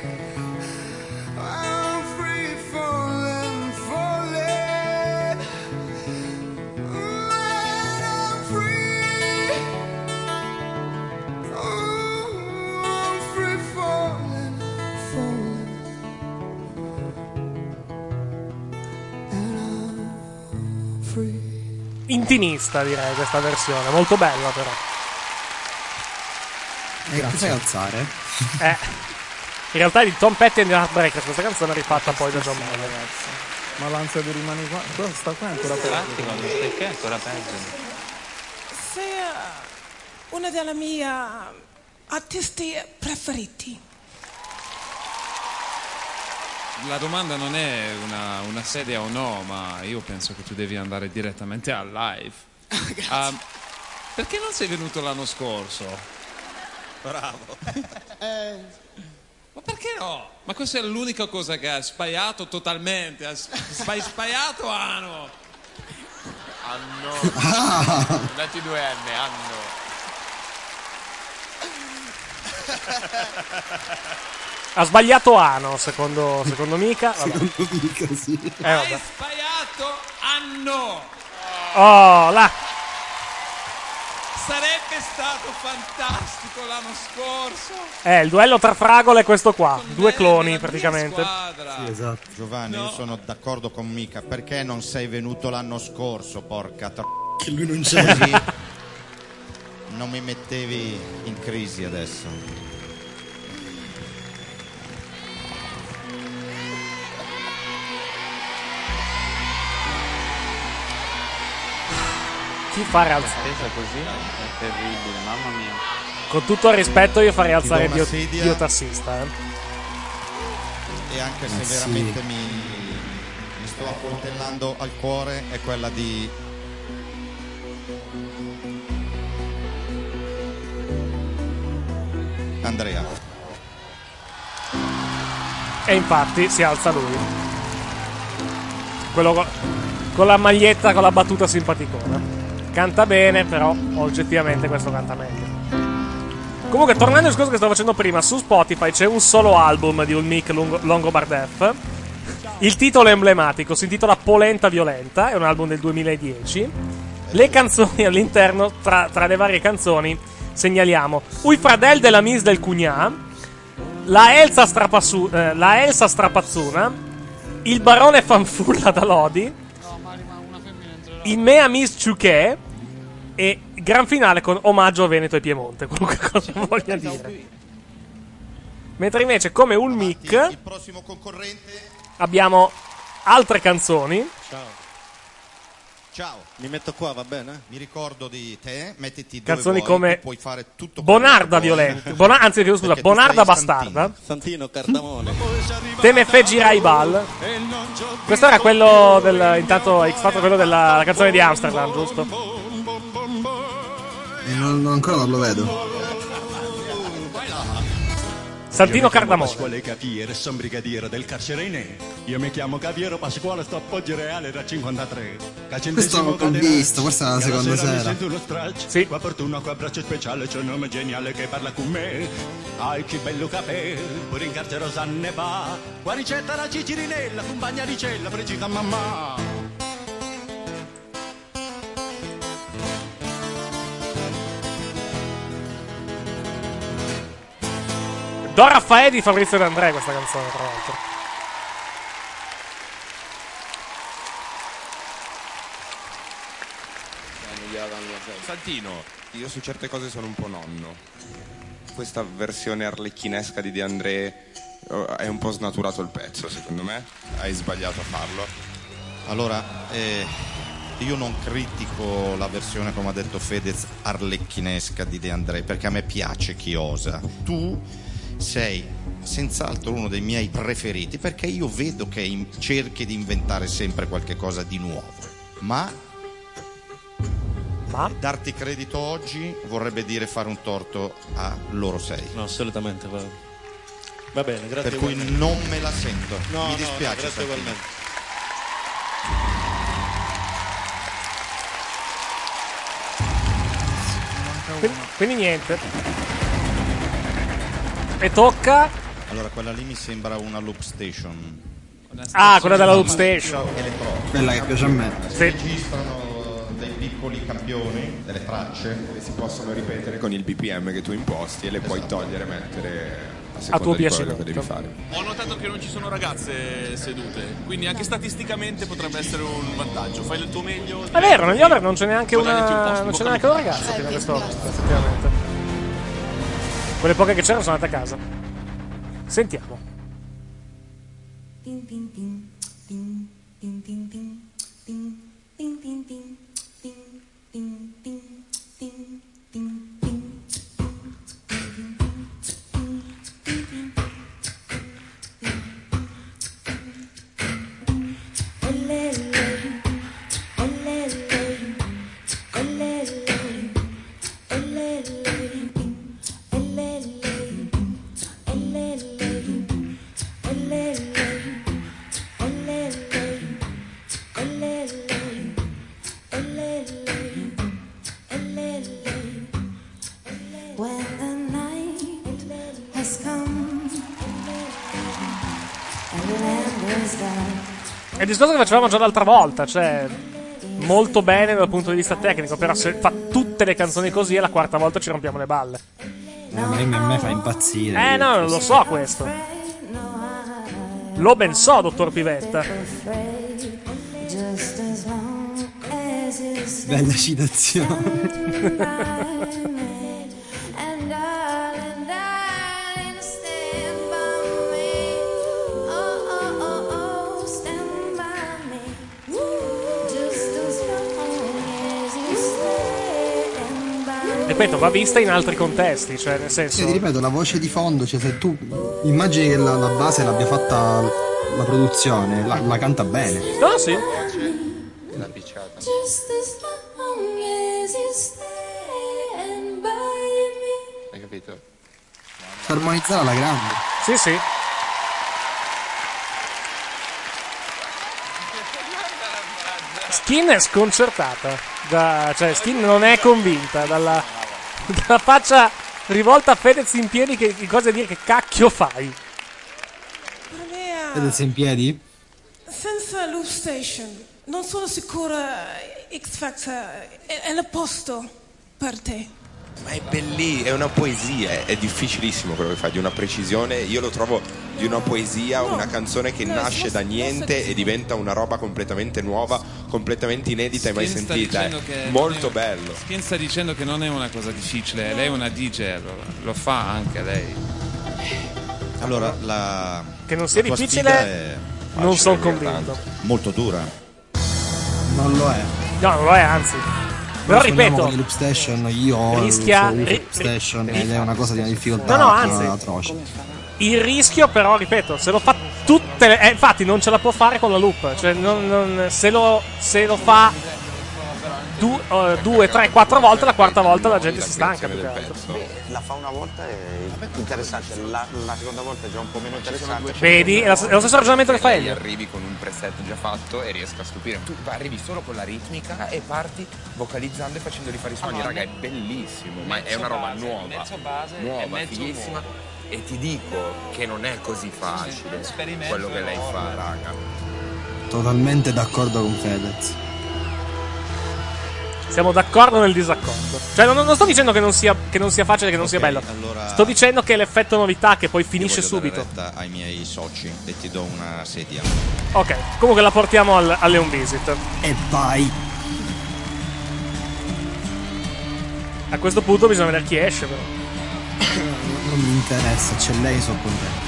I'm free falling, falling. Man, I'm free. Oh, I'm free falling, falling. And I'm free. Intimista, direi, questa versione. Molto bella, però. E ti fai alzare? Eh. In realtà è di Tom Petty and the Heartbreakers. Questa canzone è rifatta poi da John Mayer. Ma l'ansia di rimani qua, qua sta qua è ancora peggio. Perché è ancora peggio? Sei uh, una delle mie artisti preferiti. La domanda non è una, una sedia o no, ma io penso che tu devi andare direttamente al live. Ah, perché non sei venuto l'anno scorso? Bravo. Eh, ma perché no? Ma questa è l'unica cosa che ha sbagliato totalmente. Ha sbag- sbagliato anno. Anno. Ah. ventiduenne, anno. Ha sbagliato Ano, secondo, secondo Mika. Vabbè. Secondo Mika, sì. Eh, vabbè. Hai sbagliato anno. Oh, là. Sarebbe stato fantastico l'anno scorso. Eh, il duello tra Fragole e questo qua. Due cloni, praticamente. Sì, esatto. Giovanni, io sono d'accordo con Mika. Perché non sei venuto l'anno scorso, porca tro... Che lui non c'è. Così non mi mettevi in crisi adesso. Chi fare alzare? Spesa così è terribile, mamma mia. Con tutto il rispetto, io farei alzare una Dio, sedia. Dio tassista. Eh. E anche se Ma sì. veramente mi, mi sto accoltellando al cuore, è quella di Andrea. E infatti si alza lui. Quello con, con la maglietta, con la battuta simpaticona. Canta bene, però oggettivamente questo canta meglio. Comunque, tornando al discorso che stavo facendo prima, su Spotify c'è un solo album di Ulmik Longobardef. Il titolo è emblematico, si intitola Polenta Violenta, è un album del duemiladieci. Le canzoni all'interno, tra, tra le varie canzoni, segnaliamo Ui Fradel della Miss del Cugnà, la Elsa, Strapassu, eh, la Elsa Strapazzuna, il Barone Fanfulla da Lodi, il Mea Miss Ciuchè e gran finale con omaggio a Veneto e Piemonte, qualunque cosa voglia dire. Mentre invece come Ulmik il prossimo concorrente. abbiamo altre canzoni. Ciao. Ciao. Mi metto qua, va bene? Mi ricordo di te, mettiti dove Canzoni vuoi, come tu puoi fare tutto quello Bonarda che vuoi. Violenta, Bona- anzi chiedo scusa, Perché tu Bonarda sei Bastarda, Santino Cardamone. Temefe Giraibal. Questo era quello del, intanto X Factor, quello della la canzone di Amsterdam, giusto? E non, non- ancora non lo vedo. Santino Cardamone. Pasquale Caviere, son brigadiere del carcere Ine. Io mi chiamo Caviero Pasquale, sto a Poggio Reale da cinquantatré. Questo l'ho visto, forse è la seconda sera. Sì. Qua fortuna, qua braccio speciale, c'è un nome geniale che parla con me. Ai che bello caffè, pure in carcere osanne va. Qua ricetta la cicirinella, compagna di cella, precisa mamma. Don Raffaele di Fabrizio De André, questa canzone, tra l'altro. Santino, io su certe cose sono un po' nonno. Questa versione arlecchinesca di De André eh, è un po' snaturato il pezzo, secondo me. Hai sbagliato a farlo. Allora, eh, io non critico la versione, come ha detto Fedez, arlecchinesca di De André, perché a me piace chi osa. Tu sei senz'altro uno dei miei preferiti, perché io vedo che in- cerchi di inventare sempre qualche cosa di nuovo, ma, ma? darti credito oggi vorrebbe dire fare un torto a loro sei. No, assolutamente. Va, va bene, grazie. Per cui ugualmente. non me la sento. No, Mi no, dispiace. no, grazie Santino. ugualmente. Quindi, quindi niente. E tocca. Allora, quella lì mi sembra una loop station. Ah, quella della loop station. Quella che piace a me. Sì. Registrano dei piccoli campioni, delle tracce che si possono ripetere con il B P M che tu imposti e le puoi togliere e mettere a A seconda tuo di quello che piacimento. devi fare. Ho notato che non ci sono ragazze sedute, quindi anche statisticamente potrebbe essere un vantaggio. Fai del tuo meglio. È vero, negli over non c'è neanche Guadagnati un una. posto, Non c'è bocca neanche al una lupo. ragazza fino a quest'ora, effettivamente. Quelle poche che c'erano sono andate a casa. Sentiamo. Tin tin tin tin tin tin tin tin tin tin tin tin tin tin tin tin tin. When the night has come and the land is dark. È il discorso che facevamo già l'altra volta, cioè molto bene dal punto di vista tecnico, però se fa tutte le canzoni così e la quarta volta ci rompiamo le balle. No, ma a me fa impazzire. Eh no, non lo so questo. Lo ben so, dottor Pivetta. Just as long as you stay Bella citazione. and darling, darling, stand by me. Oh, oh, oh, oh, stand by me. Just as long as you stand by me. Ripeto, va vista in altri contesti, cioè nel senso. Sì, ti ripeto, la voce di fondo, cioè se tu immagini che la, la base l'abbia fatta la produzione, la, la canta bene. No, sì. La picciata. Just as long as you stand by me. Hai capito? Sa armonizzare alla grande. Sì, sì. Skin è sconcertata. Da, cioè, Skin non è convinta dalla, dalla faccia rivolta a Fedez in piedi. Che, che cosa dire? Che cacchio fai? Fedez in piedi? Senza Loop Station non sono sicura X Factor è, è il posto per te. Ma è bellissimo, è una poesia, è, è difficilissimo quello che fa, di una precisione. Io lo trovo di una poesia, una canzone che no, nasce no, da no, niente no, e diventa una roba completamente nuova, completamente inedita e mai Skin sta sentita. È dicendo che molto non è- bello. Skin sta dicendo che non è una cosa difficile, lei è una D J, allora lo fa anche lei. Allora, la Che non sia la tua difficile, sfida è non facile, sono in convinto. realtà. Molto dura. Non lo è. No, non lo è, anzi. Però Suoniamo ripeto, con i loop station, io ho rischia- il ri- loop station ri- ed è una cosa di una difficoltà No, no, anzi. atroce. il rischio, però, ripeto, se lo fa tutte le. Eh, infatti, non ce la può fare con la loop. Cioè, non, non- se, lo, se lo fa du- eh, due, tre, quattro volte, la quarta volta la gente si stanca. Più che altro. La fa una volta è interessante, la, la seconda volta è già un po' meno interessante. Vedi? È la- è lo stesso ragionamento che fa E Elio. arrivi con un preset già fatto e riesco a stupire. Tu arrivi solo con la ritmica e parti vocalizzando e facendoli fare i suoni. Ah, no, Raga, è me- bellissimo, ma è mezzo una roba base, nuova. mezzo base e nuova, mezzo fighissima. nuovo. E ti dico che non è così facile L'esperimento quello che è lei fa, enorme. raga. Totalmente d'accordo con Fedez. Siamo d'accordo nel disaccordo. Cioè, non, non sto dicendo che non sia, che non sia facile, che non sia Ok, bello. allora- Sto dicendo che è l'effetto novità che poi finisce Io voglio subito. dare retta ai miei soci e ti do una sedia. Ok, comunque la portiamo al, alle Home Visit. E vai. A questo punto bisogna vedere chi esce, però. Non mi interessa, c'è lei, sono contento.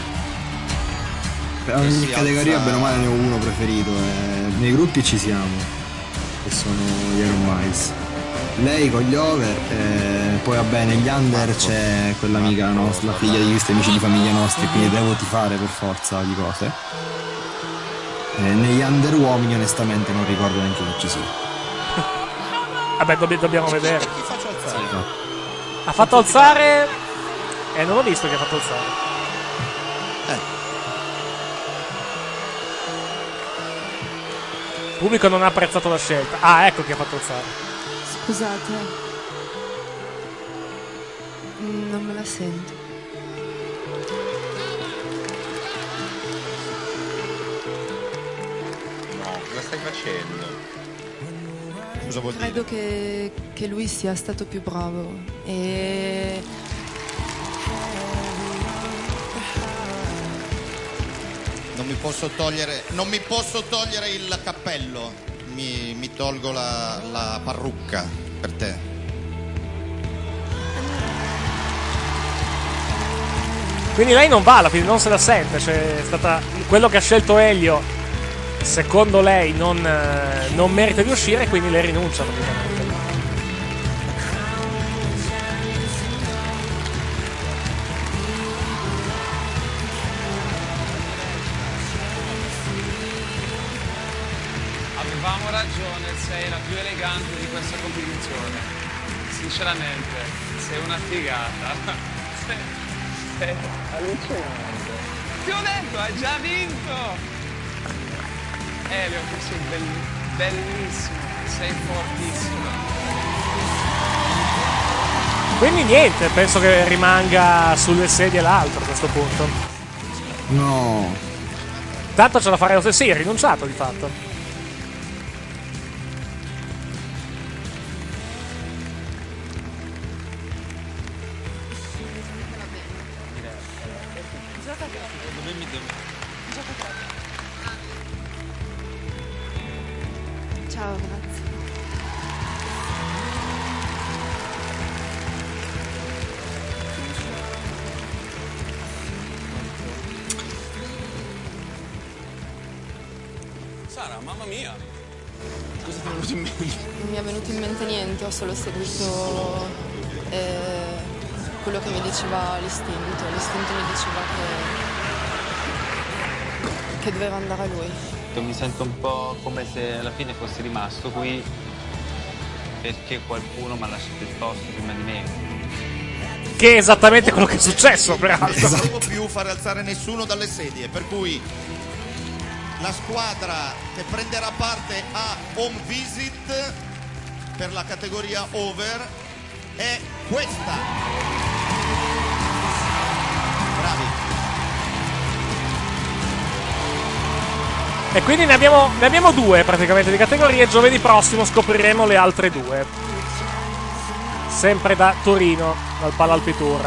Per E ogni si categoria, alza- bene o male, ne ho uno preferito. E nei gruppi ci siamo. E sono gli Iron Mice. Lei con gli over, eh, poi va bene, negli under c'è quell'amica nostra, la figlia di questi amici di famiglia nostri, quindi devo tifare per forza di cose. Eh, negli under uomini onestamente non ricordo neanche che ci sia. Vabbè, dobb- dobbiamo vedere. Chi faccio alzare? Ha fatto alzare. Eh, non l'ho visto che ha fatto alzare. Eh. Il pubblico non ha apprezzato la scelta. Ah, ecco che ha fatto alzare. Scusate, Mm, non me la sento. No, cosa stai facendo? Cosa vuol dire? Credo che, che lui sia stato più bravo e Non mi posso togliere, non mi posso togliere il cappello. Mi, mi tolgo la, la parrucca per te. Quindi lei non va alla fine, non se la sente. Cioè, è stata quello che ha scelto Elio. Secondo lei non, eh, non merita di uscire, quindi lei rinuncia praticamente. Avevamo ragione, sei la più elegante di questa competizione. Sinceramente, sei una figata. Sei, sei allucinante. Ti ho detto, hai già vinto! Elio, tu sei bell- bellissimo, sei fortissimo. Quindi niente, penso che rimanga sulle sedie l'altro a questo punto. No. Tanto ce la farei lo stesso. Sì, ha rinunciato di fatto. ciao, grazie. Sara, mamma mia. Cosa ti è venuto in mente? Non mi è venuto in mente niente, ho solo seguito eh, quello che mi diceva l'istinto. L'istinto mi diceva che, che doveva andare a lui. Mi sento un po' come se alla fine fossi rimasto qui perché qualcuno mi ha lasciato il posto prima di me. Che è esattamente quello che è successo, peraltro. Non devo più fare alzare nessuno dalle sedie, per cui la squadra che prenderà parte a Home Visit per la categoria over è questa. Bravi. E quindi ne abbiamo, ne abbiamo due praticamente di categorie. Giovedì prossimo scopriremo le altre due. Sempre da Torino, dal Palalpitour.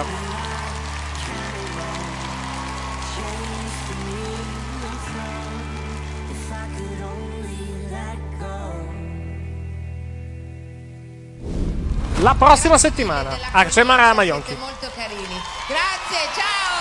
La prossima settimana. Ah, c'è Mara Maionchi. Molto carini. Grazie, ciao!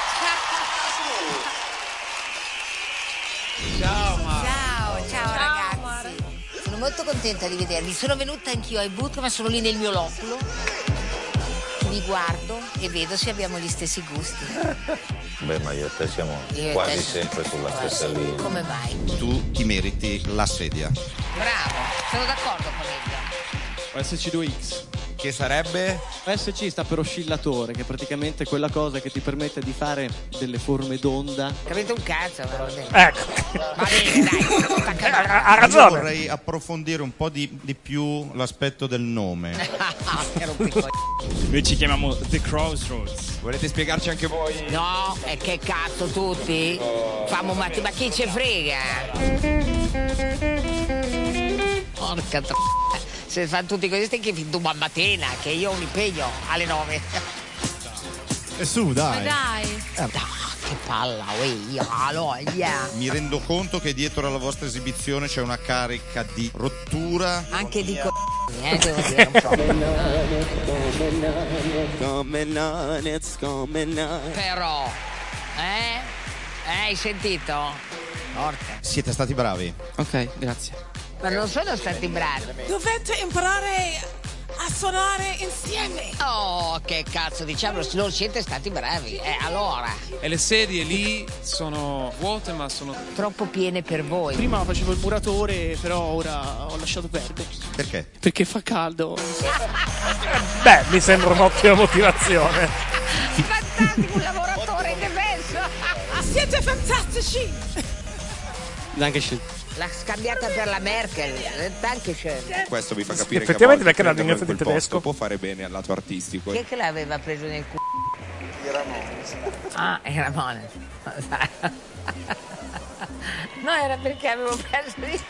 Ciao Mara. Ciao, ciao, ragazzi. Sono molto contenta di vedervi. Sono venuta anch'io ai boot, ma sono lì nel mio loculo. Vi guardo e vedo se abbiamo gli stessi gusti. Beh, ma io e te siamo Io e quasi te- sempre sulla Quasi. stessa linea. Come mai? Tu ti meriti la sedia. Bravo, sono d'accordo con Elio. O S C due X. Che sarebbe? O S C sta per oscillatore, che è praticamente quella cosa che ti permette di fare delle forme d'onda. Capite un cazzo, va bene. Ecco. Va bene, dai. Ha ragione. Io vorrei approfondire un po' di, di più l'aspetto del nome. Ero un piccolo. Noi ci chiamiamo The Crossroads. Volete spiegarci anche voi? No, e che cazzo tutti? Famo ma, ma chi ci frega? Porca tro... Se fanno tutti così stai che fin domani mattina, che io ho un impegno alle nove. E su, dai. dai. Eh. Che palla, uè, io voglia. Mi rendo conto che dietro alla vostra esibizione c'è una carica di rottura. Anche di co... eh, devo dire un po'. Però, eh? Eh, hai sentito? Porca. Siete stati bravi. Ok, grazie. Ma non sono stati bravi. Dovete imparare a suonare insieme. Oh, che cazzo, diciamo, non siete stati bravi. Eh, allora. E le sedie lì sono vuote, ma sono troppo piene per voi. Prima facevo il muratore, però ora ho lasciato perdere. Perché? Perché fa caldo. Beh, mi sembra un'ottima motivazione. Fantastico, un lavoratore indefesso. Siete fantastici. Dankeschön. L'ha scambiata per la Merkel. Dankeschön. Questo vi fa capire Effettivamente che a volte perché l'ha prendere ringraziato quel in tedesco. posto può fare bene al lato artistico. Chi è che l'aveva preso nel c***o? Ah, era Ramones. No, era perché avevo perso di...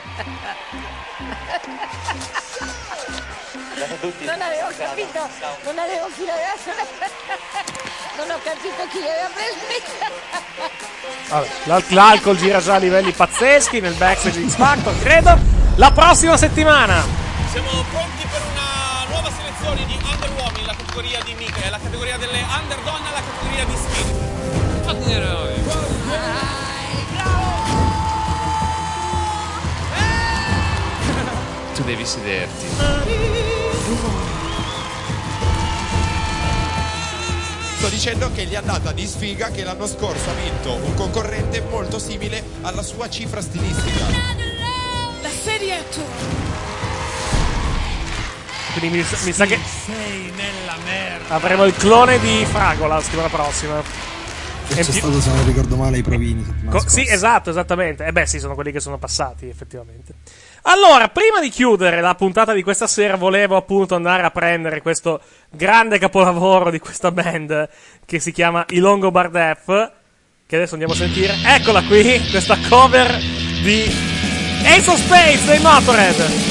Non avevo capito, non avevo fino adesso. Non ho capito chi aveva preso di... Vabbè, l'al- l'alcol gira già a livelli pazzeschi nel backstage di X Factor, credo. La prossima settimana Siamo pronti per una nuova selezione di Under Uomini, la categoria di Mika, la categoria delle Under Donna, la categoria di Skin. Fatti dire noi. Tu devi sederti. Sto dicendo che gli è andata di sfiga che l'anno scorso ha vinto un concorrente molto simile alla sua cifra stilistica. La serie è tua. Quindi mi, mi sa che Sei nella merda. avremo il clone di Fragola la settimana prossima. C'è E più- stato, se non ricordo male, i provini settimana Co- scorsa. sì, esatto, esattamente. E beh, sì, sono quelli che sono passati, effettivamente. Allora, prima di chiudere la puntata di questa sera, volevo appunto andare a prendere questo grande capolavoro di questa band che si chiama I Longobar Death, che adesso andiamo a sentire. Eccola qui, questa cover di Ace of Spades dei Motorhead.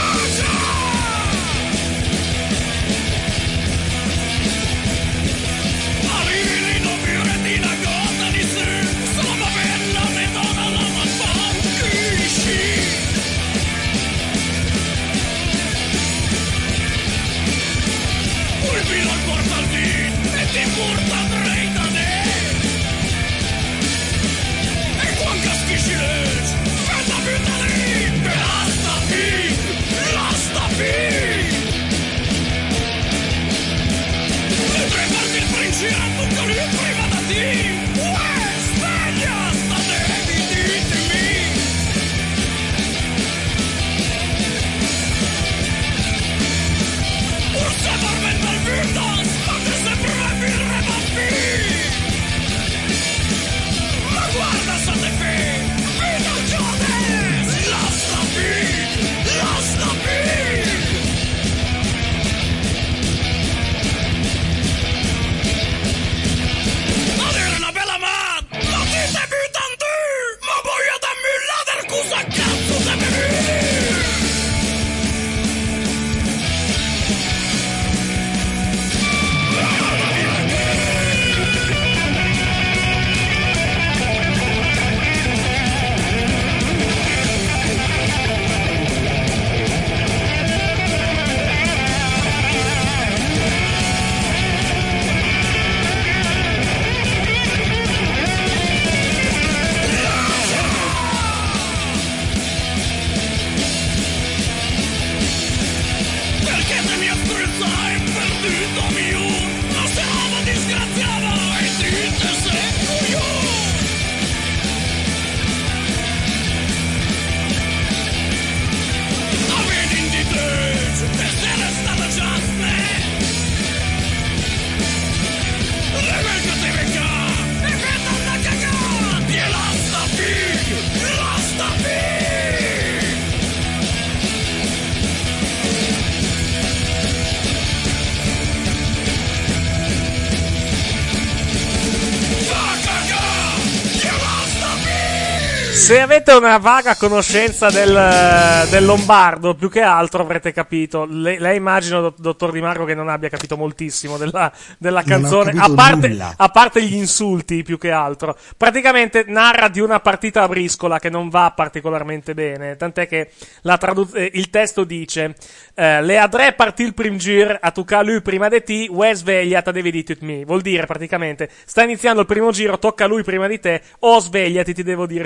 Se avete una vaga conoscenza del, del lombardo, più che altro avrete capito. Lei, lei immagino, dott- dottor Di Marco, che non abbia capito moltissimo della, della Non ho canzone, a capito parte, nulla. a parte gli insulti, più che altro. Praticamente narra di una partita a briscola che non va particolarmente bene, tant'è che la tradu- eh, il testo dice eh, le adre parti il prim gir, a tu lui prima di ti, uè svegliata devi di tut me. Vuol dire praticamente, sta iniziando il primo giro, tocca a lui prima di te, o svegliati, ti devo dire tutto io.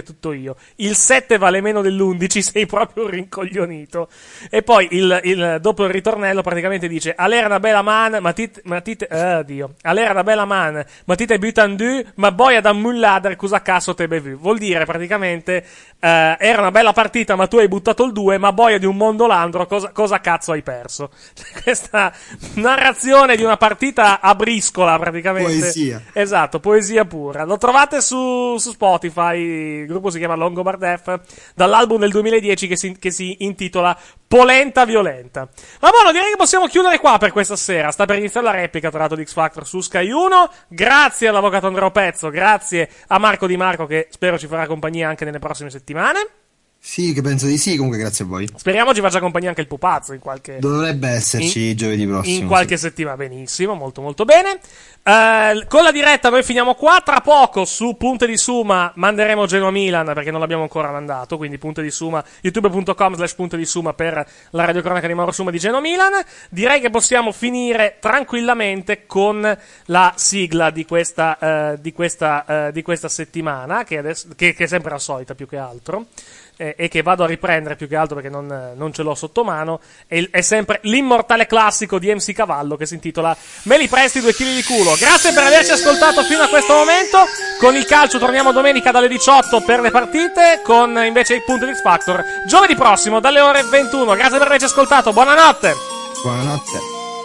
io. Il sette vale meno dell'undici, sei proprio un rincoglionito. E poi il, il, dopo il ritornello praticamente dice: All'era una bella man, ma tit, ma tit, eh, Dio. All'era una bella man, ma tite butandu, ma boia da mullader, cosa cazzo te bevu. Vuol dire praticamente, eh, era una bella partita, ma tu hai buttato il due, ma boia di un mondolandro, cosa, cosa cazzo hai perso? Questa narrazione di una partita a briscola praticamente. Poesia. Esatto, poesia pura. Lo trovate su, su Spotify, il gruppo si chiama Longobard F, dall'album del duemiladieci che si, che si intitola Polenta Violenta. Ma buono, direi che possiamo chiudere qua per questa sera. Sta per iniziare la replica tra l'altro di X Factor su Sky uno. Grazie all'avvocato Andrea Pezzo, grazie a Marco Di Marco che spero ci farà compagnia anche nelle prossime settimane. Sì, che penso di sì, comunque grazie a voi. Speriamo ci faccia compagnia anche il pupazzo in qualche... Dovrebbe esserci in, giovedì prossimo. In qualche sì. settimana, benissimo, molto molto bene. Uh, con la diretta noi finiamo qua, tra poco su Punte di Suma manderemo Genoa Milan perché non l'abbiamo ancora mandato, quindi Punte di Suma, youtube punto com slash Punte di Suma per la radiocronaca di Mauro Suma di Genoa Milan. Direi che possiamo finire tranquillamente con la sigla di questa, uh, di questa, uh, di questa settimana, che, adesso, che, che è sempre la solita più che altro. E che vado a riprendere più che altro perché non, non ce l'ho sotto mano. È, è sempre l'immortale classico di M C Cavallo che si intitola Me li presti due chili di culo. Grazie per averci ascoltato fino a questo momento. Con il calcio torniamo domenica dalle diciotto per le partite, con invece il punto di X Factor giovedì prossimo dalle ore ventuno. Grazie per averci ascoltato, buonanotte. Buonanotte.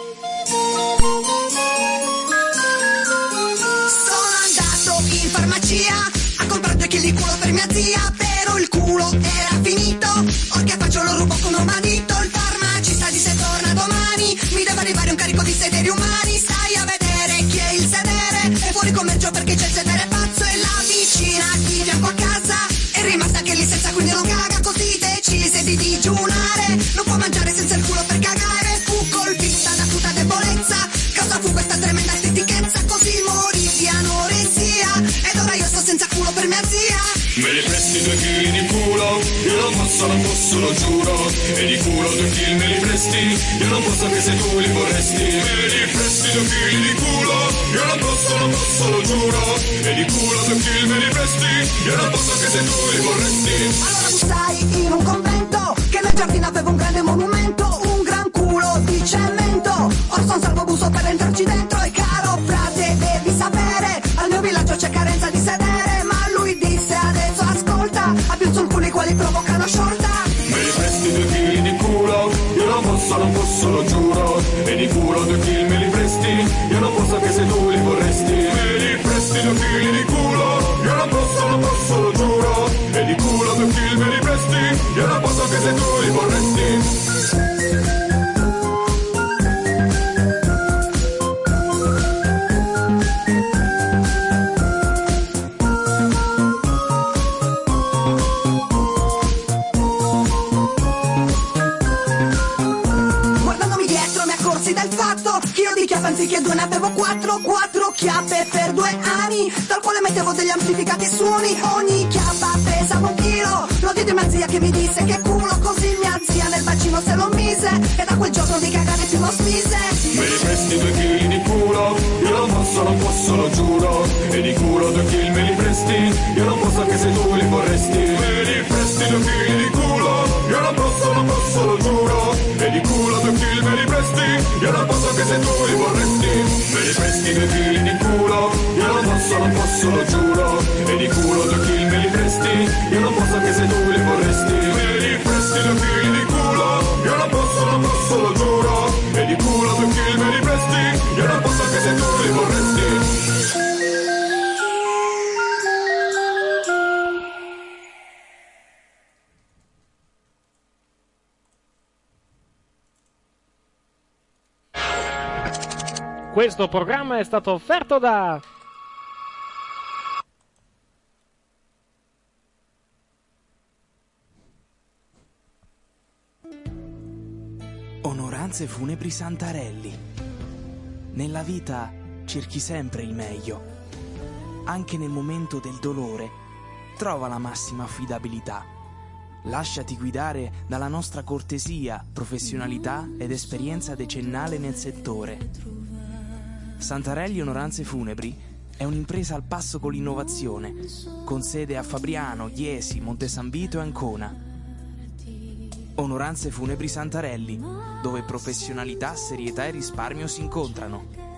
Sono andato in farmacia a comprare due chili di culo per mia zia, però il culo era finito. Or che faccio, lo rubo con un manito. Il farmacista disse torna domani, mi deve arrivare un carico di sederi umani. Stai a vedere chi è il sedere, è fuori commercio perché c'è il sedere pazzo. E la vicina di fianco a casa è rimasta che lì senza, quindi non caga. Così decise di digiunare, non può mangiare senza il culo per cagare. Fu colpita da tutta debolezza, cosa fu questa tremenda stitichezza? Così morì di anoressia ed ora io sto senza culo per mia zia. Me li presti due chili di culo, io non posso, non posso, lo giuro. E di culo due chili me li presti, io non posso anche se tu li vorresti. Me li presti due chili di culo, io non posso, non posso, lo giuro. E di culo due chili me li presti, io non posso anche se tu li vorresti. Allora bustai in un convento, che nel giardino aveva un grande monumento, un gran culo di cemento. Or son salvo busso per entrarci dentro. E caro frate, devi sapere, al mio villaggio c'è carenza di sedere. Ma lui disse adesso ascolta, abbiamo sul culo i quali provocano sciolta. Me li presti due chili di culo, io non posso, non posso, lo giuro. E di culo due chili me li presti, io non posso anche se tu li vorresti. Me li presti due chili di culo, io non posso, non posso, lo giuro. E di culo due chili me li presti, io non posso anche se tu li vorresti. Del fatto che io di chiappe anziché due ne avevo quattro, quattro chiappe per due anni, dal quale mettevo degli amplificati suoni. Ogni chiappa pesava un chilo, lo diede mia zia che mi disse che culo, così mia zia nel bacino se lo mise e da quel giorno di cagare più lo smise. Me li presti due chili di culo, io non posso, non posso, lo giuro. E di culo due chili me li presti, io non posso anche se tu li vorresti. Me li presti due chili di culo, io non posso, non posso, lo giuro. E di culo due chili me li presti, io non posso anche se tu li vorresti. Me li presti due chili di culo, io non posso, non posso, lo giuro. E di culo due chili me li presti, io non posso anche se tu li vorresti. Me li presti due chili di culo, io non posso, non posso, lo giuro. E di culo due chili me li presti, io non posso anche se tu li vorresti. Questo programma è stato offerto da Onoranze Funebri Santarelli. Nella vita cerchi sempre il meglio. Anche nel momento del dolore, trova la massima affidabilità. Lasciati guidare dalla nostra cortesia, professionalità ed esperienza decennale nel settore. Santarelli Onoranze Funebri è un'impresa al passo con l'innovazione, con sede a Fabriano, Iesi, Monte San Vito e Ancona. Onoranze Funebri Santarelli, dove professionalità, serietà e risparmio si incontrano.